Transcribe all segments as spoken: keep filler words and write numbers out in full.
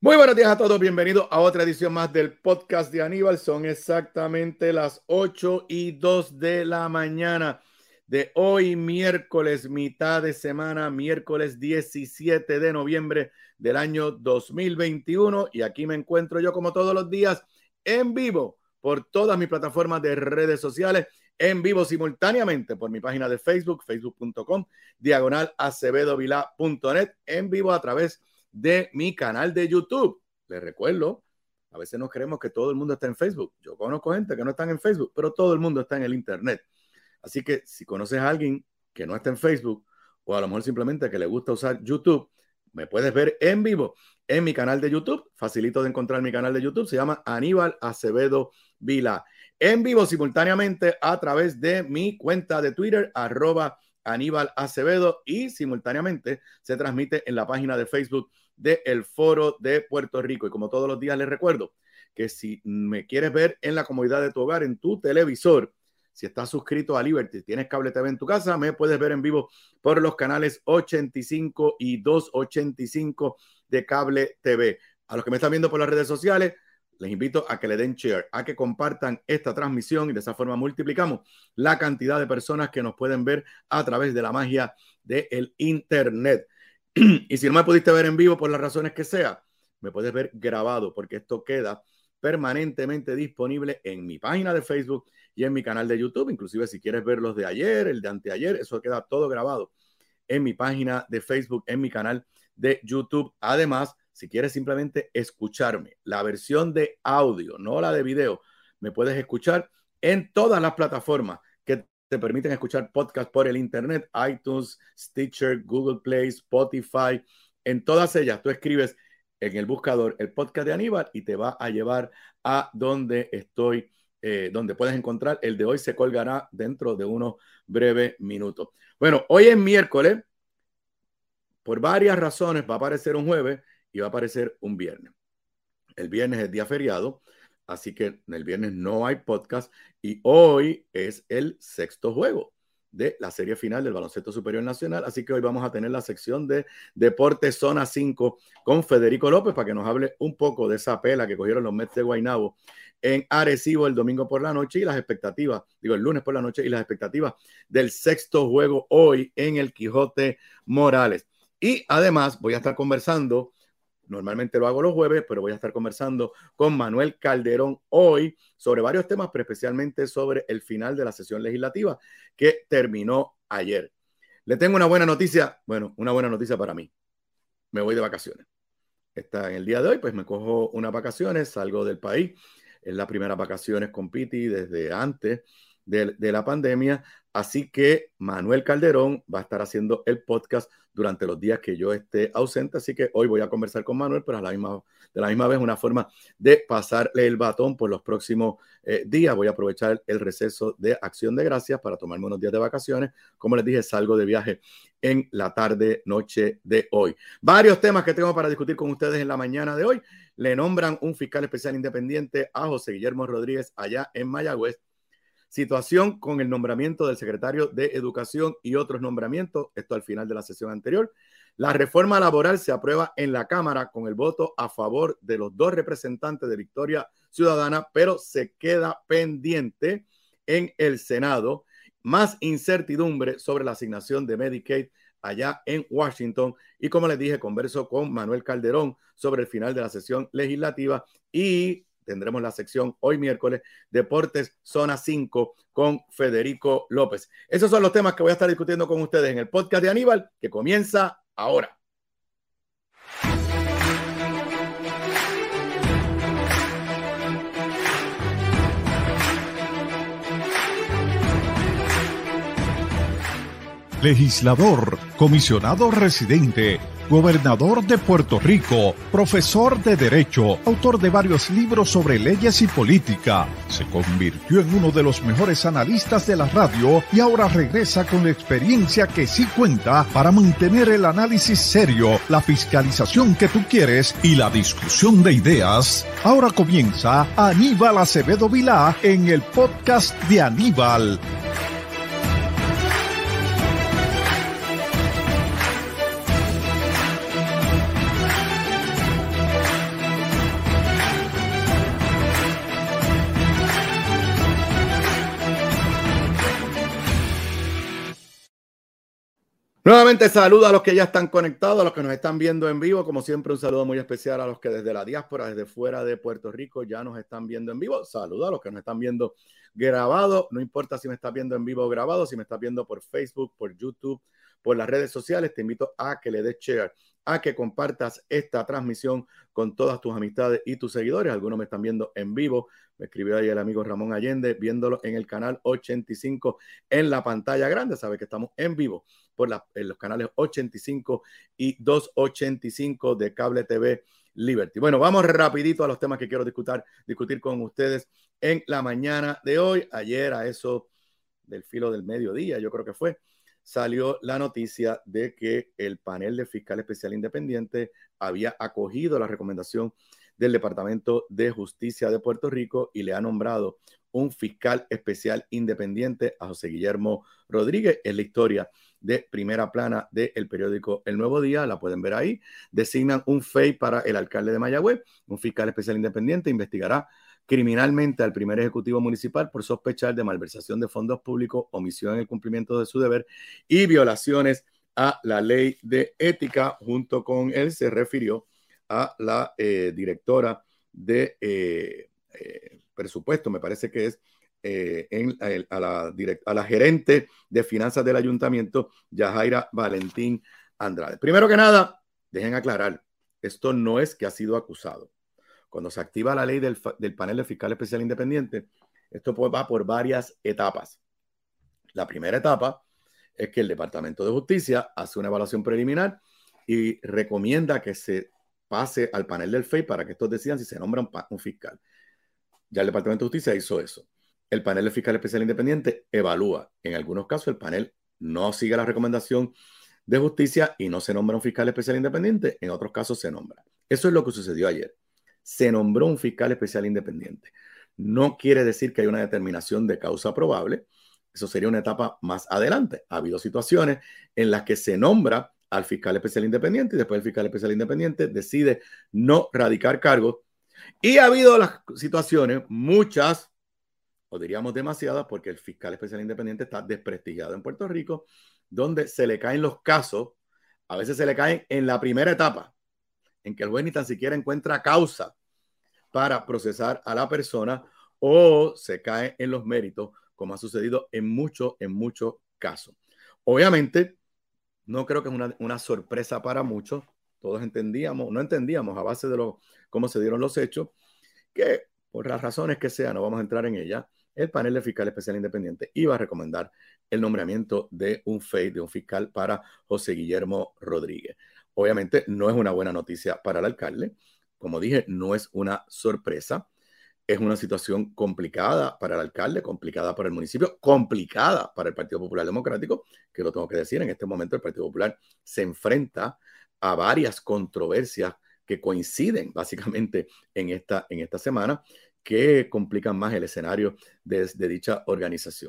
Muy buenos días a todos, bienvenidos a otra edición más del podcast de Aníbal. Son exactamente las ocho y dos de la mañana de hoy, miércoles, mitad de semana, miércoles diecisiete de noviembre del año dos mil veintiuno. Y aquí me encuentro yo como todos los días en vivo por todas mis plataformas de redes sociales, en vivo simultáneamente por mi página de Facebook, facebook punto com, diagonal acevedo vilá punto net, en vivo a través de mi canal de YouTube. Les recuerdo, a veces nos creemos que todo el mundo está en Facebook. Yo conozco gente que no están en Facebook, pero todo el mundo está en el internet. Así que si conoces a alguien que no está en Facebook, o a lo mejor simplemente que le gusta usar YouTube, me puedes ver en vivo en mi canal de YouTube. Facilito de encontrar mi canal de YouTube. Se llama Aníbal Acevedo Vilá. En vivo simultáneamente a través de mi cuenta de Twitter, arroba Aníbal Acevedo, y simultáneamente se transmite en la página de Facebook del Foro de Puerto Rico. Y como todos los días les recuerdo que si me quieres ver en la comodidad de tu hogar, en tu televisor, si estás suscrito a Liberty, tienes cable T V en tu casa, me puedes ver en vivo por los canales ochenta y cinco y doscientos ochenta y cinco de cable T V. A los que me están viendo por las redes sociales, les invito a que le den share, a que compartan esta transmisión, y de esa forma multiplicamos la cantidad de personas que nos pueden ver a través de la magia del internet. Y si no me pudiste ver en vivo por las razones que sea, me puedes ver grabado, porque esto queda permanentemente disponible en mi página de Facebook y en mi canal de YouTube. Inclusive si quieres ver los de ayer, el de anteayer, eso queda todo grabado en mi página de Facebook, en mi canal de YouTube. Además, si quieres simplemente escucharme, la versión de audio, no la de video, me puedes escuchar en todas las plataformas que te permiten escuchar podcast por el internet: iTunes, Stitcher, Google Play, Spotify. En todas ellas tú escribes en el buscador el podcast de Aníbal y te va a llevar a donde estoy, eh, donde puedes encontrar el de hoy. Se colgará dentro de unos breves minutos. Bueno, hoy es miércoles. Por varias razones va a aparecer un jueves y va a aparecer un viernes. El viernes es día feriado, así que el viernes no hay podcast, y hoy es el sexto juego de la serie final del Baloncesto Superior Nacional, así que hoy vamos a tener la sección de Deportes Zona cinco con Federico López para que nos hable un poco de esa pela que cogieron los Mets de Guaynabo en Arecibo el domingo por la noche y las expectativas, digo el lunes por la noche, y las expectativas del sexto juego hoy en el Quijote Morales. Y además voy a estar conversando, normalmente lo hago los jueves, pero voy a estar conversando con Manuel Calderón hoy sobre varios temas, pero especialmente sobre el final de la sesión legislativa que terminó ayer. Le tengo una buena noticia, bueno, una buena noticia para mí. Me voy de vacaciones. Está en el día de hoy, pues me cojo unas vacaciones, salgo del país. Es la primera vacaciones con Piti desde antes de, de la pandemia. Así que Manuel Calderón va a estar haciendo el podcast durante los días que yo esté ausente. Así que hoy voy a conversar con Manuel, pero a la misma, de la misma vez una forma de pasarle el batón por los próximos eh, días. Voy a aprovechar el receso de Acción de Gracias para tomarme unos días de vacaciones. Como les dije, salgo de viaje en la tarde, noche de hoy. Varios temas que tengo para discutir con ustedes en la mañana de hoy. Le nombran un fiscal especial independiente a José Guillermo Rodríguez allá en Mayagüez. Situación con el nombramiento del secretario de Educación y otros nombramientos, esto al final de la sesión anterior. La reforma laboral se aprueba en la Cámara con el voto a favor de los dos representantes de Victoria Ciudadana, pero se queda pendiente en el Senado. Más incertidumbre sobre la asignación de Medicaid allá en Washington. Y como les dije, converso con Manuel Calderón sobre el final de la sesión legislativa, y tendremos la sección hoy miércoles, Deportes Zona cinco con Federico López. Esos son los temas que voy a estar discutiendo con ustedes en el podcast de Aníbal, que comienza ahora. Legislador, comisionado residente, gobernador de Puerto Rico, profesor de Derecho, autor de varios libros sobre leyes y política. Se convirtió en uno de los mejores analistas de la radio y ahora regresa con la experiencia que sí cuenta para mantener el análisis serio, la fiscalización que tú quieres y la discusión de ideas. Ahora comienza Aníbal Acevedo Vilá en el podcast de Aníbal. Nuevamente saludo a los que ya están conectados, a los que nos están viendo en vivo. Como siempre, un saludo muy especial a los que desde la diáspora, desde fuera de Puerto Rico, ya nos están viendo en vivo. Saludo a los que nos están viendo grabado. No importa si me estás viendo en vivo o grabado, si me estás viendo por Facebook, por YouTube, por las redes sociales, te invito a que le des share, a que compartas esta transmisión con todas tus amistades y tus seguidores. Algunos me están viendo en vivo. Me escribió ahí el amigo Ramón Allende, viéndolo en el canal ochenta y cinco en la pantalla grande. Sabe que estamos en vivo por la, en los canales ochenta y cinco y doscientos ochenta y cinco de Cable T V Liberty. Bueno, vamos rapidito a los temas que quiero discutir, discutir con ustedes en la mañana de hoy. Ayer a eso del filo del mediodía, yo creo que fue, salió la noticia de que el panel de fiscal especial independiente había acogido la recomendación del Departamento de Justicia de Puerto Rico y le ha nombrado un fiscal especial independiente a José Guillermo Rodríguez. Es la historia de primera plana del periódico El Nuevo Día, la pueden ver ahí. Designan un F E I para el alcalde de Mayagüez, un fiscal especial independiente, investigará criminalmente al primer ejecutivo municipal por sospechar de malversación de fondos públicos, omisión en el cumplimiento de su deber y violaciones a la ley de ética. Junto con él se refirió a la eh, directora de eh, eh, presupuesto, me parece que es eh, en, a, la direct, a la gerente de finanzas del ayuntamiento, Yajaira Valentín Andrade. Primero que nada, dejen aclarar, esto no es que ha sido acusado. Cuando se activa la ley del, del panel de fiscal especial independiente, esto va por varias etapas. La primera etapa es que el Departamento de Justicia hace una evaluación preliminar y recomienda que se pase al panel del F E I para que estos decidan si se nombra un, un fiscal. Ya el Departamento de Justicia hizo eso. El panel de fiscal especial independiente evalúa. En algunos casos el panel no sigue la recomendación de justicia y no se nombra un fiscal especial independiente. En otros casos se nombra. Eso es lo que sucedió ayer. Se nombró un fiscal especial independiente. No quiere decir que hay una determinación de causa probable. Eso sería una etapa más adelante. Ha habido situaciones en las que se nombra al fiscal especial independiente y después el fiscal especial independiente decide no radicar cargos. Y ha habido las situaciones, muchas, o diríamos demasiadas, porque el fiscal especial independiente está desprestigiado en Puerto Rico, donde se le caen los casos, a veces se le caen en la primera etapa, en que el juez ni tan siquiera encuentra causa para procesar a la persona, o se cae en los méritos, como ha sucedido en muchos, en muchos casos. Obviamente, no creo que es una, una sorpresa para muchos. Todos entendíamos, no entendíamos a base de lo, cómo se dieron los hechos, que por las razones que sean, no vamos a entrar en ella, el panel de fiscal especial independiente iba a recomendar el nombramiento de un F E I, de un fiscal para José Guillermo Rodríguez. Obviamente no es una buena noticia para el alcalde. Como dije, no es una sorpresa. Es una situación complicada para el alcalde, complicada para el municipio, complicada para el Partido Popular Democrático, que lo tengo que decir, en este momento el Partido Popular se enfrenta a varias controversias que coinciden básicamente en esta, en esta semana, que complican más el escenario de, de dicha organización.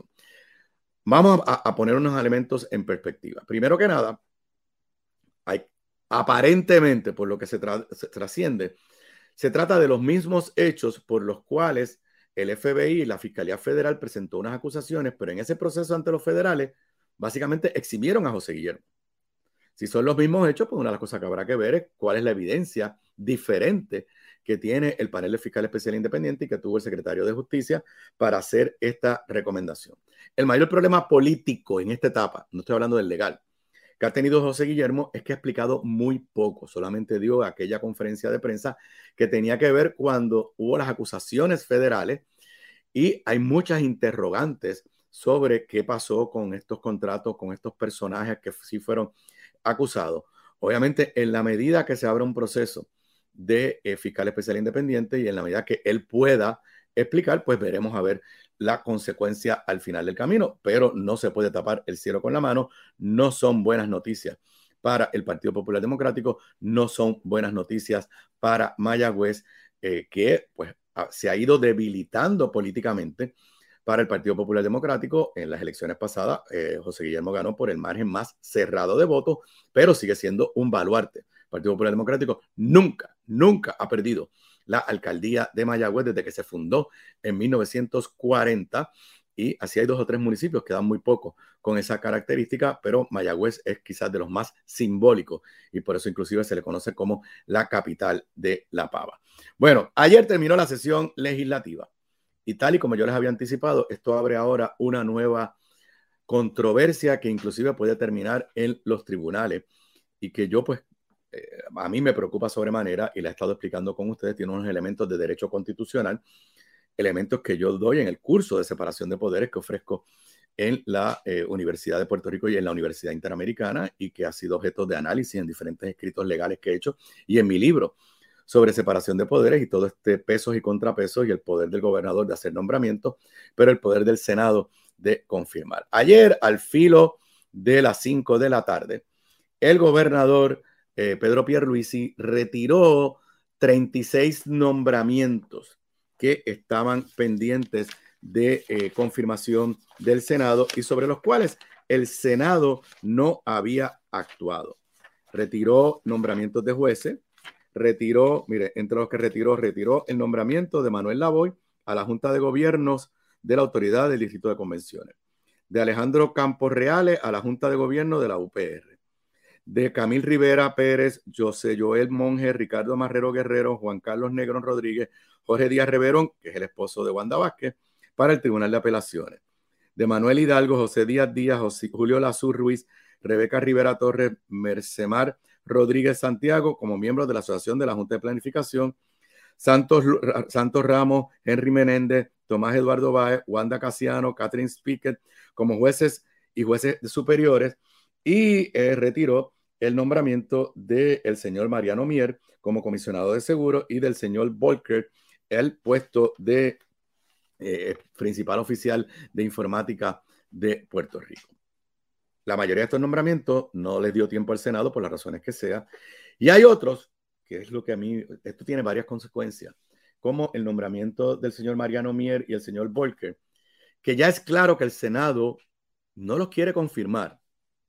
Vamos a, a poner unos elementos en perspectiva. Primero que nada, hay aparentemente, por lo que se, tra se trasciende, se trata de los mismos hechos por los cuales el F B I y la Fiscalía Federal presentó unas acusaciones, pero en ese proceso ante los federales, básicamente eximieron a José Guillermo. Si son los mismos hechos, pues una de las cosas que habrá que ver es cuál es la evidencia diferente que tiene el panel de fiscal especial independiente y que tuvo el secretario de Justicia para hacer esta recomendación. El mayor problema político en esta etapa, no estoy hablando del legal, que ha tenido José Guillermo es que ha explicado muy poco. Solamente dio aquella conferencia de prensa que tenía que ver cuando hubo las acusaciones federales y hay muchas interrogantes sobre qué pasó con estos contratos, con estos personajes que sí fueron acusados. Obviamente, en la medida que se abra un proceso de eh, fiscal especial independiente y en la medida que él pueda explicar, pues veremos a ver la consecuencia al final del camino, pero no se puede tapar el cielo con la mano. No son buenas noticias para el Partido Popular Democrático, no son buenas noticias para Mayagüez, eh, que pues se ha ido debilitando políticamente. Para el Partido Popular Democrático, en las elecciones pasadas, eh, José Guillermo ganó por el margen más cerrado de votos, pero sigue siendo un baluarte. El Partido Popular Democrático nunca, nunca ha perdido la alcaldía de Mayagüez desde que se fundó en mil novecientos cuarenta y así hay dos o tres municipios que dan muy poco con esa característica, pero Mayagüez es quizás de los más simbólicos y por eso inclusive se le conoce como la capital de la pava. Bueno, ayer terminó la sesión legislativa y tal y como yo les había anticipado, esto abre ahora una nueva controversia que inclusive puede terminar en los tribunales y que yo pues eh, a mí me preocupa sobremanera y la he estado explicando con ustedes, tiene unos elementos de derecho constitucional, elementos que yo doy en el curso de separación de poderes que ofrezco en la eh, Universidad de Puerto Rico y en la Universidad Interamericana y que ha sido objeto de análisis en diferentes escritos legales que he hecho y en mi libro sobre separación de poderes y todo este pesos y contrapesos y el poder del gobernador de hacer nombramientos, pero el poder del Senado de confirmar. Ayer, al filo de las cinco de la tarde, el gobernador eh, Pedro Pierluisi retiró treinta y seis nombramientos que estaban pendientes de eh, confirmación del Senado y sobre los cuales el Senado no había actuado. Retiró nombramientos de jueces, retiró, mire, entre los que retiró, retiró el nombramiento de Manuel Lavoy a la Junta de Gobiernos de la Autoridad del Distrito de Convenciones, de Alejandro Campos Reales a la Junta de Gobierno de la U P R, de Camil Rivera Pérez, José Joel Monge, Ricardo Marrero Guerrero, Juan Carlos Negrón Rodríguez, Jorge Díaz Reverón, que es el esposo de Wanda Vázquez, para el Tribunal de Apelaciones, de Manuel Hidalgo, José Díaz Díaz, José, Julio Lazur Ruiz, Rebeca Rivera Torres, Mercemar Rodríguez Santiago, como miembros de la Asociación de la Junta de Planificación, Santos, Santos Ramos, Henry Menéndez, Tomás Eduardo Báez, Wanda Casiano, Catherine Spickett, como jueces y jueces superiores, y eh, retiró el nombramiento del señor Mariano Mier como comisionado de seguros y del señor Volker el puesto de eh, principal oficial de informática de Puerto Rico. La mayoría de estos nombramientos no les dio tiempo al Senado por las razones que sea, y hay otros, que es lo que a mí, esto tiene varias consecuencias, como el nombramiento del señor Mariano Mier y el señor Volker, que ya es claro que el Senado no los quiere confirmar.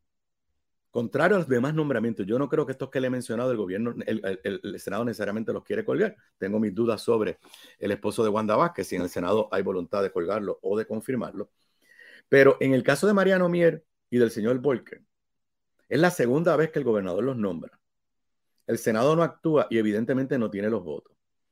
Contrario a los demás nombramientos, yo no creo que estos que le he mencionado, el gobierno, el, el, el Senado necesariamente los quiere colgar. Tengo mis dudas sobre el esposo de Wanda Vázquez, si en el Senado hay voluntad de colgarlo o de confirmarlo. Pero en el caso de Mariano Mier y del señor Volker, es la segunda vez que el gobernador los nombra. El Senado no actúa y evidentemente no tiene los votos.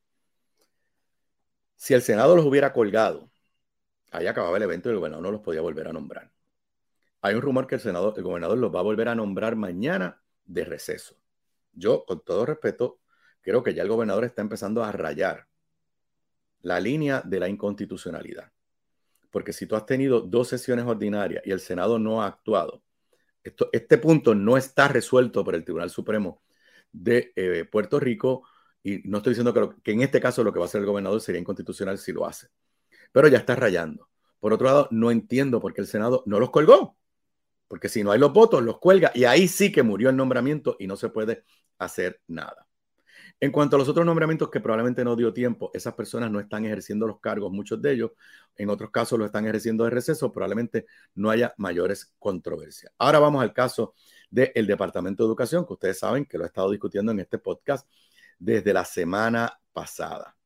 Si el Senado los hubiera colgado, ahí acababa el evento y el gobernador no los podía volver a nombrar. Hay un rumor que el Senado, el gobernador los va a volver a nombrar mañana de receso. Yo, con todo respeto, creo que ya el gobernador está empezando a rayar la línea de la inconstitucionalidad. Porque si tú has tenido dos sesiones ordinarias y el Senado no ha actuado, esto, este punto no está resuelto por el Tribunal Supremo de eh, Puerto Rico, y no estoy diciendo que, lo, que en este caso lo que va a hacer el gobernador sería inconstitucional si lo hace, pero ya está rayando. Por otro lado, no entiendo por qué el Senado no los colgó, porque si no hay los votos, los cuelga, y ahí sí que murió el nombramiento y no se puede hacer nada. En cuanto a los otros nombramientos que probablemente no dio tiempo, esas personas no están ejerciendo los cargos, muchos de ellos, en otros casos lo están ejerciendo de receso, probablemente no haya mayores controversias. Ahora vamos al caso del Departamento de Educación, que ustedes saben que lo he estado discutiendo en este podcast desde la semana pasada.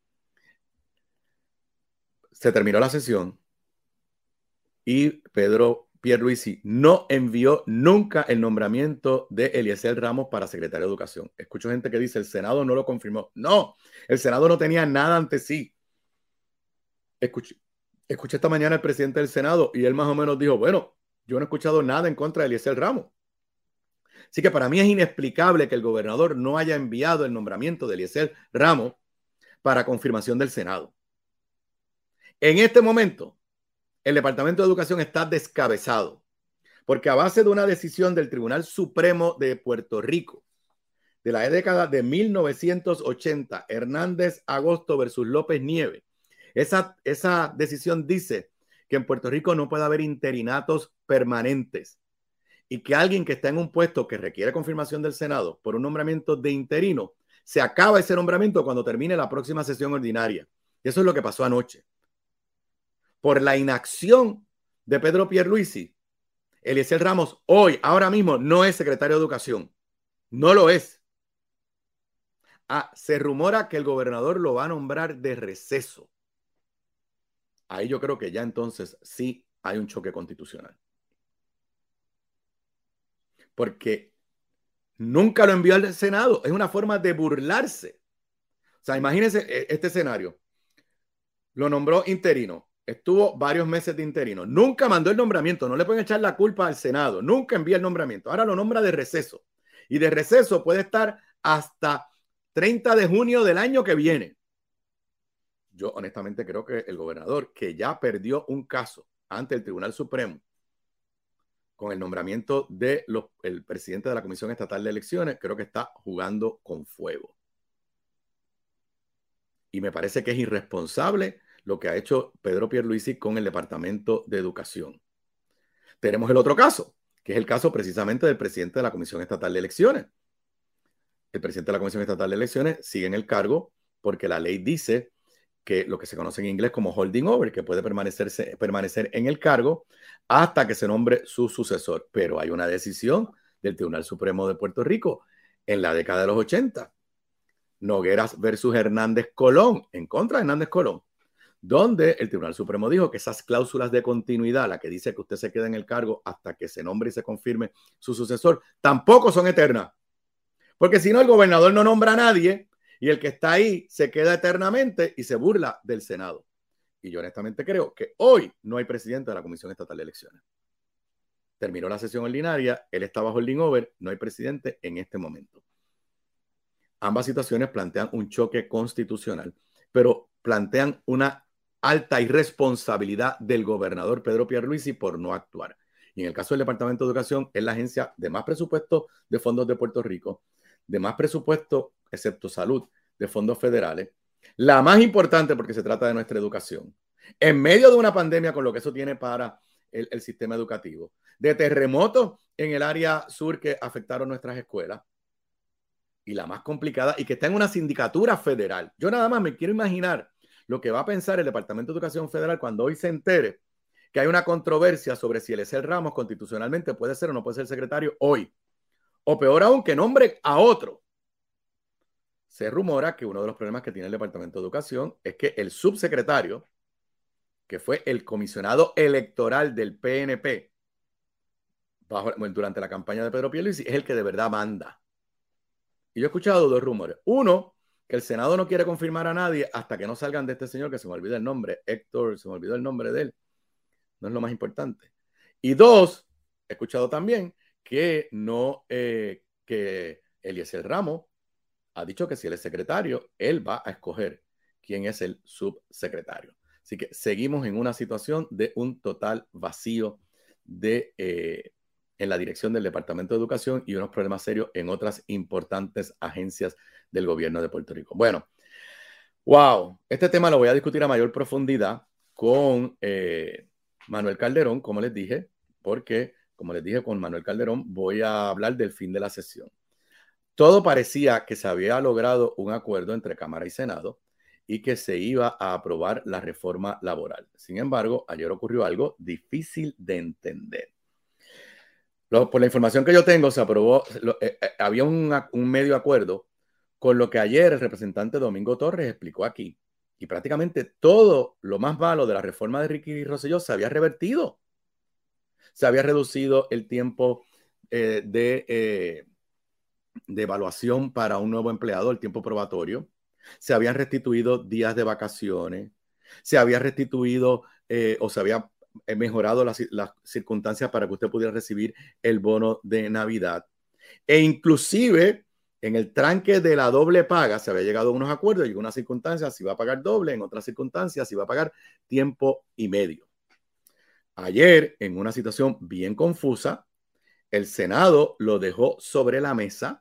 Se terminó la sesión y Pedro Pierluisi no envió nunca el nombramiento de Eliezer Ramos para secretario de Educación. Escucho gente que dice el Senado no lo confirmó. No, el Senado no tenía nada ante sí. Escuché, escuché esta mañana al presidente del Senado y él más o menos dijo, bueno, yo no he escuchado nada en contra de Eliezer Ramos. Así que para mí es inexplicable que el gobernador no haya enviado el nombramiento de Eliezer Ramos para confirmación del Senado. En este momento, el Departamento de Educación está descabezado, porque a base de una decisión del Tribunal Supremo de Puerto Rico de la década de mil novecientos ochenta, Hernández Agosto versus López Nieves, esa, esa decisión dice que en Puerto Rico no puede haber interinatos permanentes y que alguien que está en un puesto que requiere confirmación del Senado por un nombramiento de interino, se acaba ese nombramiento cuando termine la próxima sesión ordinaria. Y eso es lo que pasó anoche. Por la inacción de Pedro Pierluisi, Eliezer Ramos hoy, ahora mismo, no es secretario de Educación. No lo es. Ah, se rumora que el gobernador lo va a nombrar de receso. ahí yo creo que ya entonces sí hay un choque constitucional. Porque nunca lo envió al Senado. Es una forma de burlarse. O sea, imagínense este escenario. Lo nombró interino. Estuvo varios meses de interino. Nunca mandó el nombramiento. No le pueden echar la culpa al Senado. Nunca envía el nombramiento. Ahora lo nombra de receso. Y de receso puede estar hasta treinta de junio del año que viene. Yo honestamente creo que el gobernador, que ya perdió un caso ante el Tribunal Supremo con el nombramiento del de presidente de la Comisión Estatal de Elecciones, creo que está jugando con fuego. Y me parece que es irresponsable lo que ha hecho Pedro Pierluisi con el Departamento de Educación. Tenemos el otro caso, que es el caso precisamente del presidente de la Comisión Estatal de Elecciones. El presidente de la Comisión Estatal de Elecciones sigue en el cargo porque la ley dice que lo que se conoce en inglés como holding over, que puede permanecerse, permanecer en el cargo hasta que se nombre su sucesor. Pero hay una decisión del Tribunal Supremo de Puerto Rico en la década de los ochenta, Nogueras versus Hernández Colón, en contra de Hernández Colón, donde el Tribunal Supremo dijo que esas cláusulas de continuidad, la que dice que usted se queda en el cargo hasta que se nombre y se confirme su sucesor, tampoco son eternas. Porque si no, el gobernador no nombra a nadie y el que está ahí se queda eternamente y se burla del Senado. Y yo honestamente creo que hoy no hay presidente de la Comisión Estatal de Elecciones. Terminó la sesión ordinaria, él está bajo el holding over, no hay presidente en este momento. Ambas situaciones plantean un choque constitucional, pero plantean una alta irresponsabilidad del gobernador Pedro Pierluisi por no actuar. Y en el caso del Departamento de Educación, es la agencia de más presupuesto de fondos de Puerto Rico, de más presupuesto, excepto salud, de fondos federales, la más importante porque se trata de nuestra educación, en medio de una pandemia con lo que eso tiene para el, el sistema educativo, de terremotos en el área sur que afectaron nuestras escuelas, y la más complicada, y que está en una sindicatura federal. Yo nada más me quiero imaginar lo que va a pensar el Departamento de Educación Federal cuando hoy se entere que hay una controversia sobre si Eliezer Ramos constitucionalmente puede ser o no puede ser secretario hoy. O peor aún, que nombre a otro. Se rumora que uno de los problemas que tiene el Departamento de Educación es que el subsecretario, que fue el comisionado electoral del P N P bajo, durante la campaña de Pedro Pierluisi, es el que de verdad manda. Y yo he escuchado dos rumores. Uno, que el Senado no quiere confirmar a nadie hasta que no salgan de este señor, que se me olvida el nombre, Héctor, se me olvidó el nombre de él. No es lo más importante. Y dos, he escuchado también que no, eh, que Eliezer Ramos ha dicho que si él es secretario, él va a escoger quién es el subsecretario. Así que seguimos en una situación de un total vacío de, eh, en la dirección del Departamento de Educación y unos problemas serios en otras importantes agencias del gobierno de Puerto Rico. Bueno, wow, este tema lo voy a discutir a mayor profundidad con eh, Manuel Calderón, como les dije, porque, como les dije, con Manuel Calderón voy a hablar del fin de la sesión. Todo parecía que se había logrado un acuerdo entre Cámara y Senado y que se iba a aprobar la reforma laboral. Sin embargo, ayer ocurrió algo difícil de entender. Lo, por la información que yo tengo, se aprobó, lo, eh, eh, había un, un medio acuerdo con lo que ayer el representante Domingo Torres explicó aquí. Y prácticamente todo lo más malo de la reforma de Ricky Rosselló se había revertido. Se había reducido el tiempo eh, de... Eh, de evaluación para un nuevo empleado, el tiempo probatorio. Se habían restituido días de vacaciones, se había restituido eh, o se había mejorado las, las circunstancias para que usted pudiera recibir el bono de Navidad. E inclusive en el tranque de la doble paga se había llegado a unos acuerdos y en unas circunstancias se iba a pagar doble, en otras circunstancias se iba a pagar tiempo y medio. Ayer, en una situación bien confusa, el Senado lo dejó sobre la mesa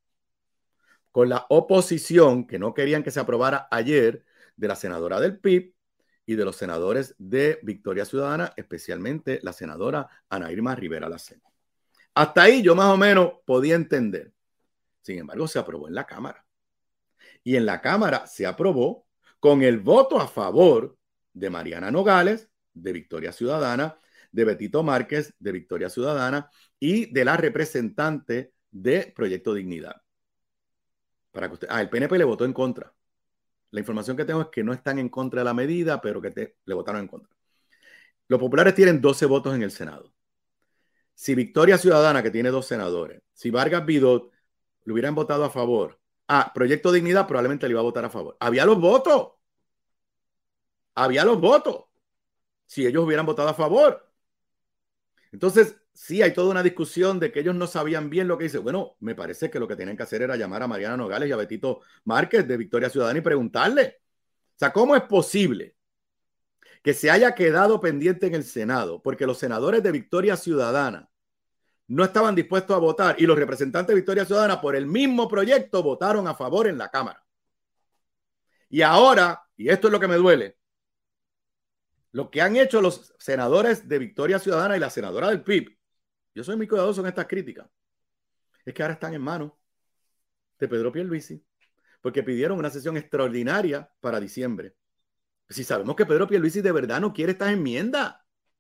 con la oposición, que no querían que se aprobara ayer, de la senadora del P I B y de los senadores de Victoria Ciudadana, especialmente la senadora Ana Irma Rivera Lacén. Hasta ahí yo más o menos podía entender. Sin embargo, se aprobó en la Cámara. Y en la Cámara se aprobó con el voto a favor de Mariana Nogales, de Victoria Ciudadana, de Betito Márquez, de Victoria Ciudadana, y de la representante de Proyecto Dignidad. Para que usted, ah, el P N P le votó en contra. La información que tengo es que no están en contra de la medida, pero que te, le votaron en contra. Los populares tienen doce votos en el Senado. Si Victoria Ciudadana, que tiene dos senadores, si Vargas Vidot le hubieran votado a favor, ah, Proyecto Dignidad probablemente le iba a votar a favor. Había los votos. Había los votos. Si ellos hubieran votado a favor. Entonces, sí, hay toda una discusión de que ellos no sabían bien lo que dice. Bueno, me parece que lo que tenían que hacer era llamar a Mariana Nogales y a Betito Márquez de Victoria Ciudadana y preguntarle. O sea, ¿cómo es posible que se haya quedado pendiente en el Senado? Porque los senadores de Victoria Ciudadana no estaban dispuestos a votar y los representantes de Victoria Ciudadana por el mismo proyecto votaron a favor en la Cámara. Y ahora, y esto es lo que me duele, lo que han hecho los senadores de Victoria Ciudadana y la senadora del P I B, yo soy muy cuidadoso en estas críticas, es que ahora están en manos de Pedro Pierluisi, porque pidieron una sesión extraordinaria para diciembre. Si sabemos que Pedro Pierluisi de verdad no quiere estas enmiendas.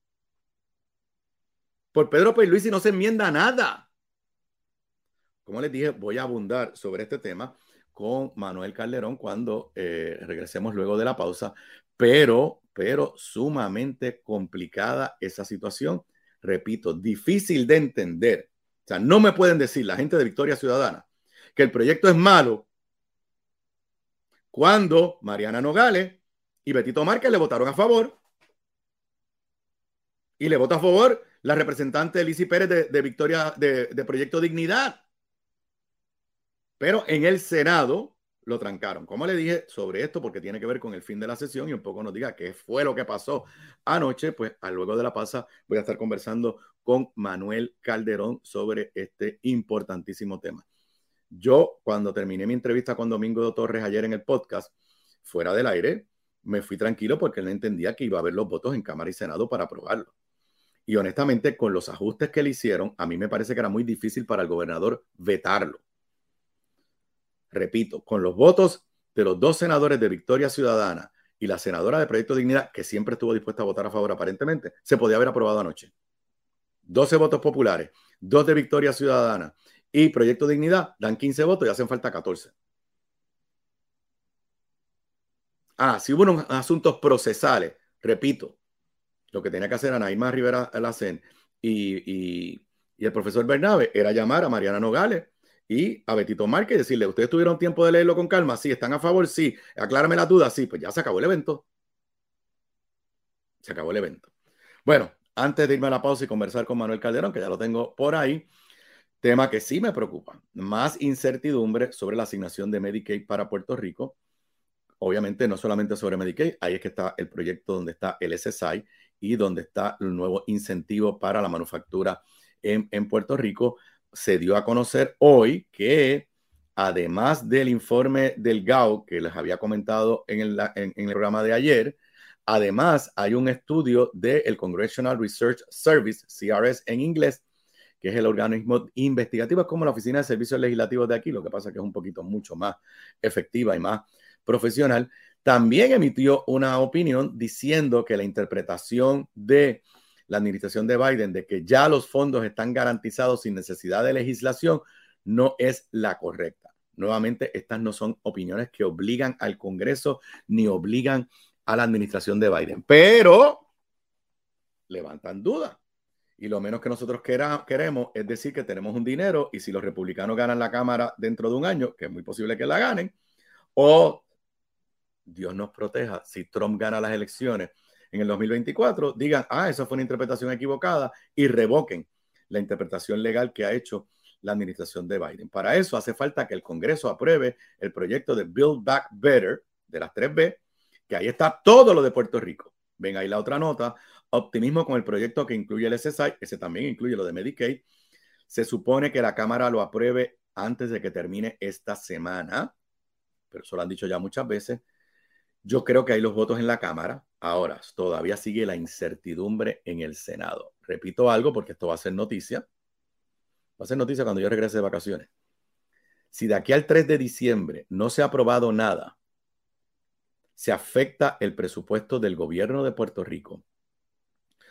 Por Pedro Pierluisi no se enmienda nada. Como les dije, voy a abundar sobre este tema con Manuel Calderón cuando eh, regresemos luego de la pausa, pero, pero sumamente complicada esa situación. Repito, difícil de entender. O sea, no me pueden decir la gente de Victoria Ciudadana que el proyecto es malo cuando Mariana Nogales y Betito Márquez le votaron a favor y le votó a favor la representante Lizy Pérez de, de Victoria, de, de Proyecto Dignidad. Pero en el Senado lo trancaron. Como le dije sobre esto, porque tiene que ver con el fin de la sesión y un poco nos diga qué fue lo que pasó anoche, pues a luego de la pausa voy a estar conversando con Manuel Calderón sobre este importantísimo tema. Yo, cuando terminé mi entrevista con Domingo Torres ayer en el podcast, fuera del aire, me fui tranquilo porque él entendía que iba a haber los votos en Cámara y Senado para aprobarlo. Y honestamente, con los ajustes que le hicieron, a mí me parece que era muy difícil para el gobernador vetarlo. Repito, con los votos de los dos senadores de Victoria Ciudadana y la senadora de Proyecto Dignidad, que siempre estuvo dispuesta a votar a favor aparentemente, se podía haber aprobado anoche. doce votos populares, dos de Victoria Ciudadana y Proyecto Dignidad dan quince votos y hacen falta catorce. Ah, si hubo unos asuntos procesales, repito, lo que tenía que hacer Ana Irma Rivera Alacén y, y, y el profesor Bernabe era llamar a Mariana Nogales y a Betito Márquez y decirle, ¿ustedes tuvieron tiempo de leerlo con calma? Sí, ¿están a favor? Sí. Aclárame las dudas. Sí, pues ya se acabó el evento. Se acabó el evento. Bueno, antes de irme a la pausa y conversar con Manuel Calderón, que ya lo tengo por ahí, tema que sí me preocupa, más incertidumbre sobre la asignación de Medicaid para Puerto Rico. Obviamente no solamente sobre Medicaid, ahí es que está el proyecto donde está el S S I y donde está el nuevo incentivo para la manufactura en, en Puerto Rico. Se dio a conocer hoy que además del informe del G A O que les había comentado en el, en, en el programa de ayer, además hay un estudio del Congressional Research Service, C R S en inglés, que es el organismo investigativo, es como la Oficina de Servicios Legislativos de aquí, lo que pasa es que es un poquito mucho más efectiva y más profesional. También emitió una opinión diciendo que la interpretación de la administración de Biden de que ya los fondos están garantizados sin necesidad de legislación no es la correcta. Nuevamente, estas no son opiniones que obligan al Congreso ni obligan a la administración de Biden, pero levantan dudas. Y lo menos que nosotros quera, queremos es decir que tenemos un dinero y si los republicanos ganan la Cámara dentro de un año, que es muy posible que la ganen, o Dios nos proteja, si Trump gana las elecciones en el dos mil veinticuatro, digan, ah, esa fue una interpretación equivocada y revoquen la interpretación legal que ha hecho la administración de Biden. Para eso hace falta que el Congreso apruebe el proyecto de Build Back Better de las tres B, que ahí está todo lo de Puerto Rico. Ven ahí la otra nota, optimismo con el proyecto que incluye el S S I, ese también incluye lo de Medicaid. Se supone que la Cámara lo apruebe antes de que termine esta semana, pero eso lo han dicho ya muchas veces. Yo creo que hay los votos en la Cámara. Ahora, todavía sigue la incertidumbre en el Senado. Repito algo porque esto va a ser noticia. Va a ser noticia cuando yo regrese de vacaciones. Si de aquí al tres de diciembre no se ha aprobado nada, se afecta el presupuesto del gobierno de Puerto Rico.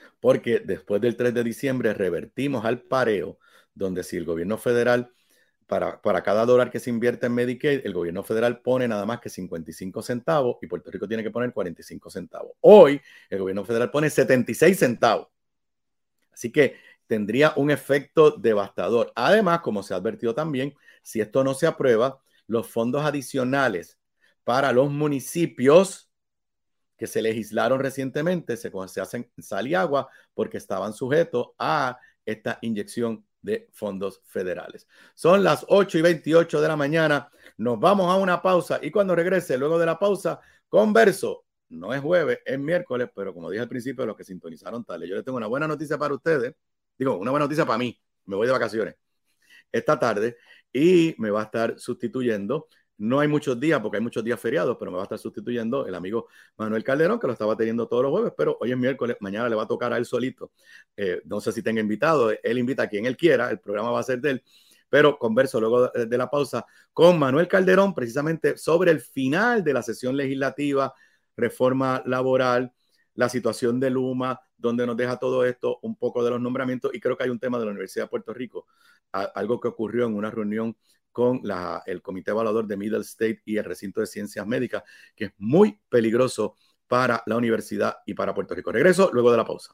Porque después del tres de diciembre revertimos al pareo, donde si el gobierno federal para, para cada dólar que se invierte en Medicaid, el gobierno federal pone nada más que cincuenta y cinco centavos y Puerto Rico tiene que poner cuarenta y cinco centavos. Hoy el gobierno federal pone setenta y seis centavos. Así que tendría un efecto devastador. Además, como se ha advertido también, si esto no se aprueba, los fondos adicionales para los municipios que se legislaron recientemente se, se hacen sal y agua porque estaban sujetos a esta inyección de fondos federales. Son las ocho y veintiocho de la mañana. Nos vamos a una pausa y cuando regrese, luego de la pausa, converso. No es jueves, es miércoles, pero como dije al principio, los que sintonizaron tarde, yo les tengo una buena noticia para ustedes. Digo, una buena noticia para mí. Me voy de vacaciones esta tarde y me va a estar sustituyendo. No hay muchos días porque hay muchos días feriados, pero me va a estar sustituyendo el amigo Manuel Calderón, que lo estaba teniendo todos los jueves, pero hoy es miércoles, mañana le va a tocar a él solito. Eh, no sé si tenga invitado, él invita a quien él quiera, el programa va a ser de él, pero converso luego de, de la pausa con Manuel Calderón precisamente sobre el final de la sesión legislativa, reforma laboral, la situación de Luma, donde nos deja todo esto, un poco de los nombramientos, y creo que hay un tema de la Universidad de Puerto Rico, a, algo que ocurrió en una reunión con la, el Comité Evaluador de Middle State y el Recinto de Ciencias Médicas, que es muy peligroso para la universidad y para Puerto Rico. Regreso luego de la pausa.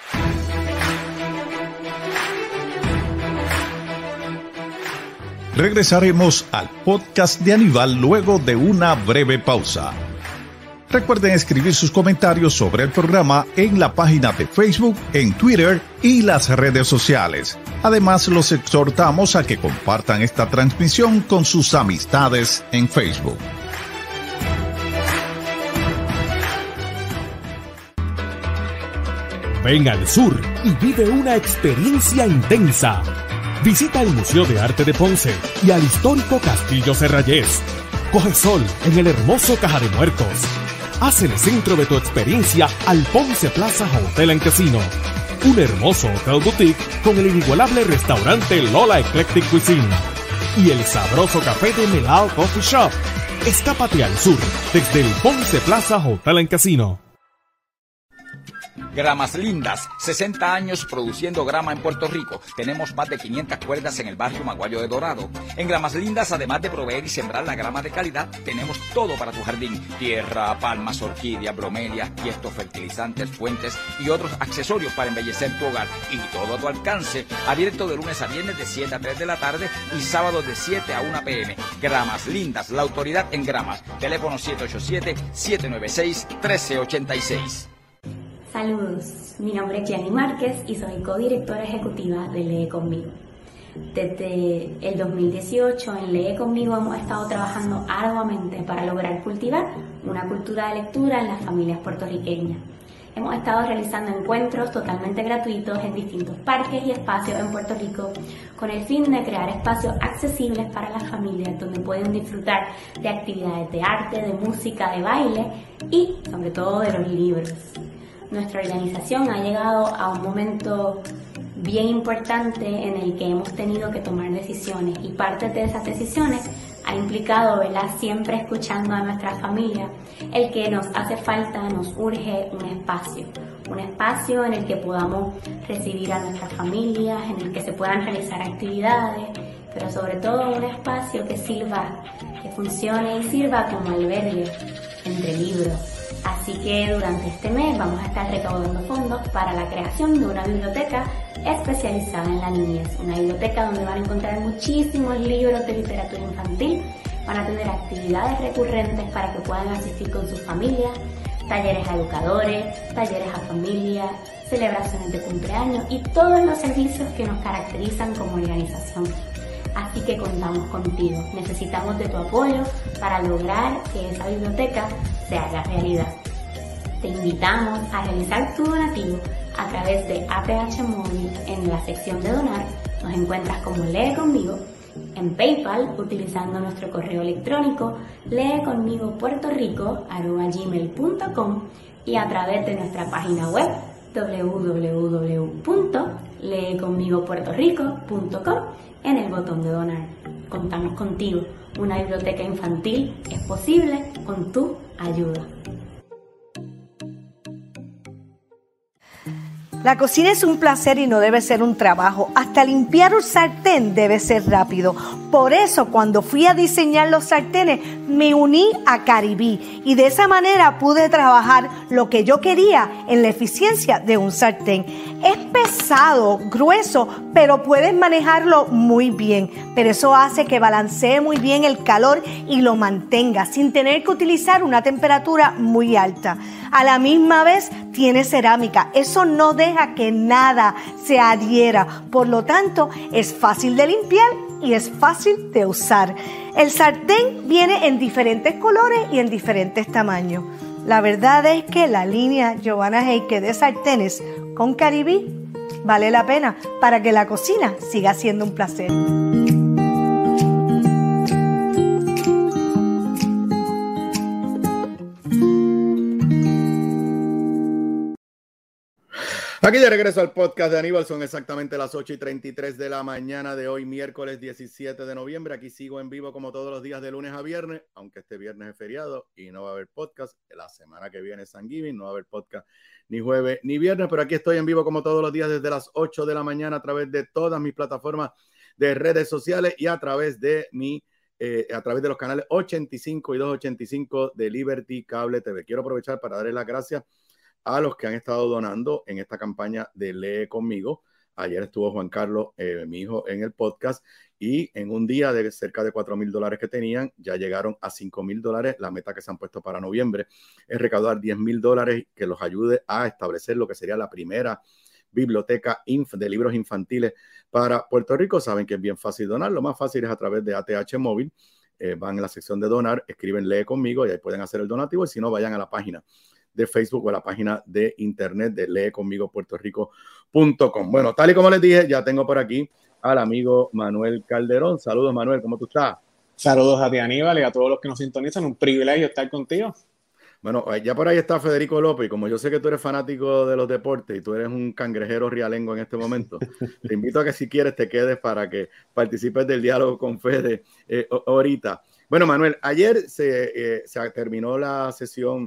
Regresaremos al podcast de Aníbal luego de una breve pausa. Recuerden escribir sus comentarios sobre el programa en la página de Facebook, en Twitter y las redes sociales. Además, los exhortamos a que compartan esta transmisión con sus amistades en Facebook. Ven al sur y vive una experiencia intensa. Visita el Museo de Arte de Ponce y al histórico Castillo Serrayés. Coge sol en el hermoso Caja de Muertos. Haz el centro de tu experiencia al Ponce Plaza Hotel and Casino. Un hermoso hotel boutique con el inigualable restaurante Lola Eclectic Cuisine. Y el sabroso café de Melao Coffee Shop. Escápate al sur desde el Ponce Plaza Hotel and Casino. Gramas Lindas, sesenta años produciendo grama en Puerto Rico. Tenemos más de quinientas cuerdas en el barrio Maguayo de Dorado. En Gramas Lindas, además de proveer y sembrar la grama de calidad, tenemos todo para tu jardín. Tierra, palmas, orquídeas, bromelias, tiestos, fertilizantes, fuentes y otros accesorios para embellecer tu hogar. Y todo a tu alcance. Abierto de lunes a viernes de siete a tres de la tarde y sábados de siete a una pe eme. Gramas Lindas, la autoridad en gramas. Teléfono siete ocho siete, siete nueve seis, uno tres ocho seis. Saludos, mi nombre es Gianni Márquez y soy codirectora ejecutiva de Lee Conmigo. Desde el dos mil dieciocho en Lee Conmigo hemos estado trabajando arduamente para lograr cultivar una cultura de lectura en las familias puertorriqueñas. Hemos estado realizando encuentros totalmente gratuitos en distintos parques y espacios en Puerto Rico con el fin de crear espacios accesibles para las familias donde pueden disfrutar de actividades de arte, de música, de baile y sobre todo de los libros. Nuestra organización ha llegado a un momento bien importante en el que hemos tenido que tomar decisiones y parte de esas decisiones ha implicado, ¿verdad?, siempre escuchando a nuestra familia, el que nos hace falta, nos urge un espacio, un espacio en el que podamos recibir a nuestras familias, en el que se puedan realizar actividades, pero sobre todo un espacio que sirva, que funcione y sirva como albergue entre libros. Así que durante este mes vamos a estar recaudando fondos para la creación de una biblioteca especializada en la niñez. Una biblioteca donde van a encontrar muchísimos libros de literatura infantil, van a tener actividades recurrentes para que puedan asistir con sus familias, talleres a educadores, talleres a familias, celebraciones de cumpleaños y todos los servicios que nos caracterizan como organización. Así que contamos contigo. Necesitamos de tu apoyo para lograr que esa biblioteca se haga realidad. Te invitamos a realizar tu donativo a través de A T H Móvil en la sección de donar. Nos encuentras como Lee Conmigo, en PayPal utilizando nuestro correo electrónico leeconmigopuertorico arroba gmail punto com y a través de nuestra página web doble u doble u doble u punto lee conmigo puerto rico punto com en el botón de donar. Contamos contigo. Una biblioteca infantil es posible con tu ayuda. La cocina es un placer y no debe ser un trabajo. Hasta limpiar un sartén debe ser rápido. Por eso, cuando fui a diseñar los sartenes, me uní a Caribí y de esa manera pude trabajar lo que yo quería en la eficiencia de un sartén. Es pesado, grueso, pero puedes manejarlo muy bien. Pero eso hace que balancee muy bien el calor y lo mantenga sin tener que utilizar una temperatura muy alta. A la misma vez tiene cerámica. Eso no deja que nada se adhiera. Por lo tanto, es fácil de limpiar y es fácil de usar. El sartén viene en diferentes colores y en diferentes tamaños. La verdad es que la línea Giovanna Heike de sartenes con Caribí vale la pena para que la cocina siga siendo un placer. Aquí de regreso al podcast de Aníbal, son exactamente las ocho y treinta y tres de la mañana de hoy, miércoles diecisiete de noviembre. Aquí sigo en vivo como todos los días de lunes a viernes, aunque este viernes es feriado y no va a haber podcast. La semana que viene es Thanksgiving, no va a haber podcast ni jueves ni viernes, pero aquí estoy en vivo como todos los días desde las ocho de la mañana a través de todas mis plataformas de redes sociales y a través de mi eh, a través de los canales ochenta y cinco y doscientos ochenta y cinco de Liberty Cable T V. Quiero aprovechar para darles las gracias a los que han estado donando en esta campaña de Lee Conmigo. Ayer estuvo Juan Carlos, eh, mi hijo, en el podcast y en un día de cerca de cuatro mil dólares que tenían, ya llegaron a cinco mil dólares. La meta que se han puesto para noviembre es recaudar diez mil dólares que los ayude a establecer lo que sería la primera biblioteca inf de libros infantiles para Puerto Rico. Saben que es bien fácil donar. Lo más fácil es a través de A T H Móvil. Eh, van en la sección de donar, escriben Lee Conmigo y ahí pueden hacer el donativo. Y si no, vayan a la página de Facebook o a la página de internet de lee conmigo puerto rico punto com. Bueno, tal y como les dije, ya tengo por aquí al amigo Manuel Calderón. Saludos, Manuel, ¿cómo tú estás? Saludos a ti, Aníbal, y a todos los que nos sintonizan. Un privilegio estar contigo. Bueno, ya por ahí está Federico López, y como yo sé que tú eres fanático de los deportes y tú eres un cangrejero rialengo en este momento, te invito a que si quieres te quedes para que participes del diálogo con Fede eh, ahorita. Bueno, Manuel, ayer se, eh, se terminó la sesión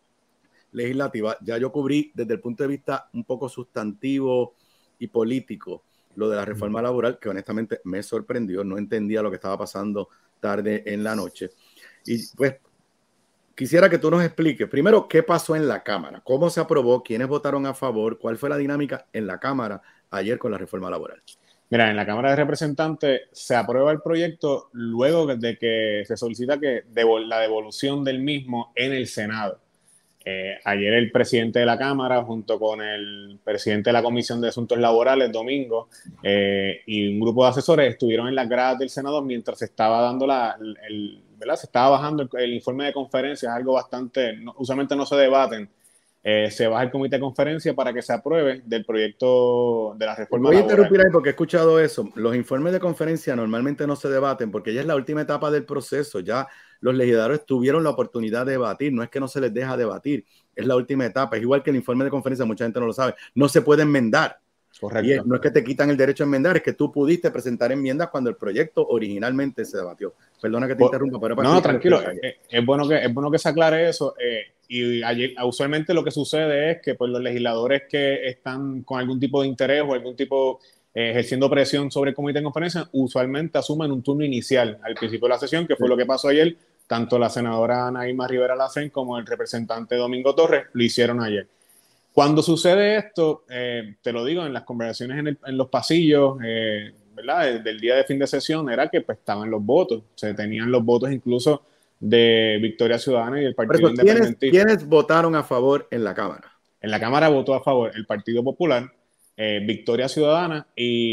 legislativa. Ya yo cubrí desde el punto de vista un poco sustantivo y político lo de la reforma laboral, que honestamente me sorprendió, no entendía lo que estaba pasando tarde en la noche. Y pues quisiera que tú nos expliques primero qué pasó en la Cámara, cómo se aprobó, quiénes votaron a favor, cuál fue la dinámica en la Cámara ayer con la reforma laboral. Mira, en la Cámara de Representantes se aprueba el proyecto luego de que se solicita que devol- la devolución del mismo en el Senado. Eh, ayer el presidente de la Cámara, junto con el presidente de la Comisión de Asuntos Laborales, Domingo, eh, y un grupo de asesores estuvieron en las gradas del Senado mientras se estaba dando la, el, ¿verdad? Se estaba bajando el, el informe de conferencia, es algo bastante, no, usualmente no se debaten. Eh, se baja el comité de conferencia para que se apruebe del proyecto de la reforma Voy a laboral. interrumpir ahí porque he escuchado eso. Los informes de conferencia normalmente no se debaten porque ya es la última etapa del proceso. Ya los legisladores tuvieron la oportunidad de debatir. No es que no se les deja debatir, es la última etapa. Es igual que el informe de conferencia, mucha gente no lo sabe. No se puede enmendar. Correcto. Y es, no es que te quitan el derecho a enmendar, es que tú pudiste presentar enmiendas cuando el proyecto originalmente se debatió. Perdona que te Por, interrumpa. Pero no, tranquilo. Es, es, bueno que, es bueno que se aclare eso. Eh, y ayer, usualmente lo que sucede es que pues, los legisladores que están con algún tipo de interés o algún tipo eh, ejerciendo presión sobre el comité de conferencia, usualmente asumen un turno inicial al principio de la sesión, que fue sí. lo que pasó ayer. Tanto la senadora Ana Irma Rivera Lacén como el representante Domingo Torres lo hicieron ayer. Cuando sucede esto, eh, te lo digo, en las conversaciones en, el, en los pasillos, eh, ¿verdad? Del día de fin de sesión, era que pues, estaban los votos. Se tenían los votos incluso de Victoria Ciudadana y el Partido eso, Independentista. ¿quiénes, ¿Quiénes votaron a favor en la Cámara? En la Cámara votó a favor el Partido Popular, eh, Victoria Ciudadana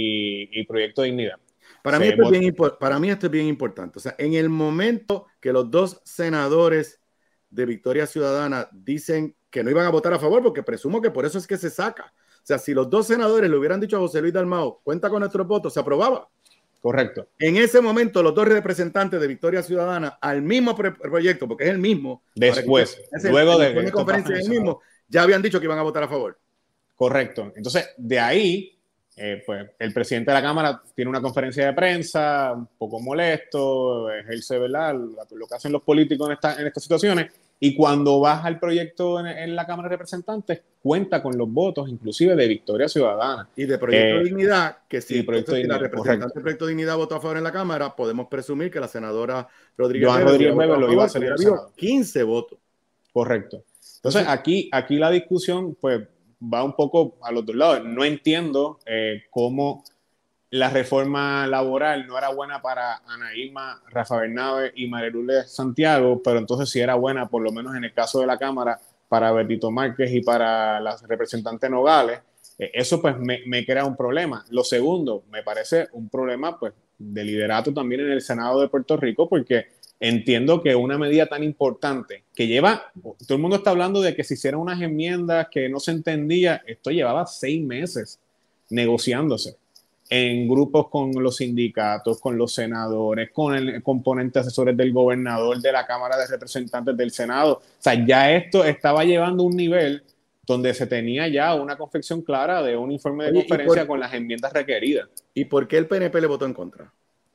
y, y Proyecto Dignidad. Para mí, esto es bien, para mí esto es bien importante. O sea, en el momento que los dos senadores de Victoria Ciudadana dicen que no iban a votar a favor, porque presumo que por eso es que se saca. O sea, si los dos senadores le hubieran dicho a José Luis Dalmau, cuenta con nuestros votos, se aprobaba. Correcto. En ese momento, los dos representantes de Victoria Ciudadana al mismo proyecto, porque es el mismo. Después, ese, luego de que conferencia es el mismo, ya habían dicho que iban a votar a favor. Correcto. Entonces, de ahí, eh, pues, el presidente de la Cámara tiene una conferencia de prensa, un poco molesto, ejerce, ¿verdad?, lo que hacen los políticos en, esta, en estas situaciones, Y cuando baja el proyecto en, en la Cámara de Representantes, cuenta con los votos, inclusive de Victoria Ciudadana. Y de Proyecto Eh, de Dignidad, que si, Proyecto entonces, si la Dignidad, representante correcto. del Proyecto de Dignidad votó a favor en la Cámara, podemos presumir que la senadora Rodríguez Joan Bebe Rodríguez hubiera Bebe votado lo iba a a hacer favor, en el hubiera habido Senado. quince votos. Correcto. Entonces, aquí, aquí la discusión pues va un poco a los dos lados. No entiendo eh, cómo la reforma laboral no era buena para Ana Irma, Rafa Bernabe y María Lourdes Santiago, pero entonces sí era buena, por lo menos en el caso de la Cámara, para Bertito Márquez y para la representante Nogales. Eh, eso pues me, me crea un problema. Lo segundo, me parece un problema pues de liderato también en el Senado de Puerto Rico, porque entiendo que una medida tan importante que lleva, todo el mundo está hablando de que se hicieron unas enmiendas que no se entendía, esto llevaba seis meses negociándose en grupos con los sindicatos, con los senadores, con el componente asesores del gobernador, de la Cámara de Representantes del Senado. O sea, ya esto estaba llevando un nivel donde se tenía ya una confección clara de un informe de Oye, conferencia por, con las enmiendas requeridas. ¿Y por qué el P N P le votó en contra?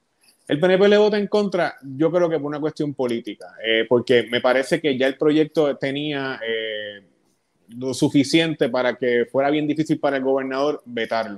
El P N P le vota en contra, yo creo que por una cuestión política, eh, porque me parece que ya el proyecto tenía eh, lo suficiente para que fuera bien difícil para el gobernador vetarlo.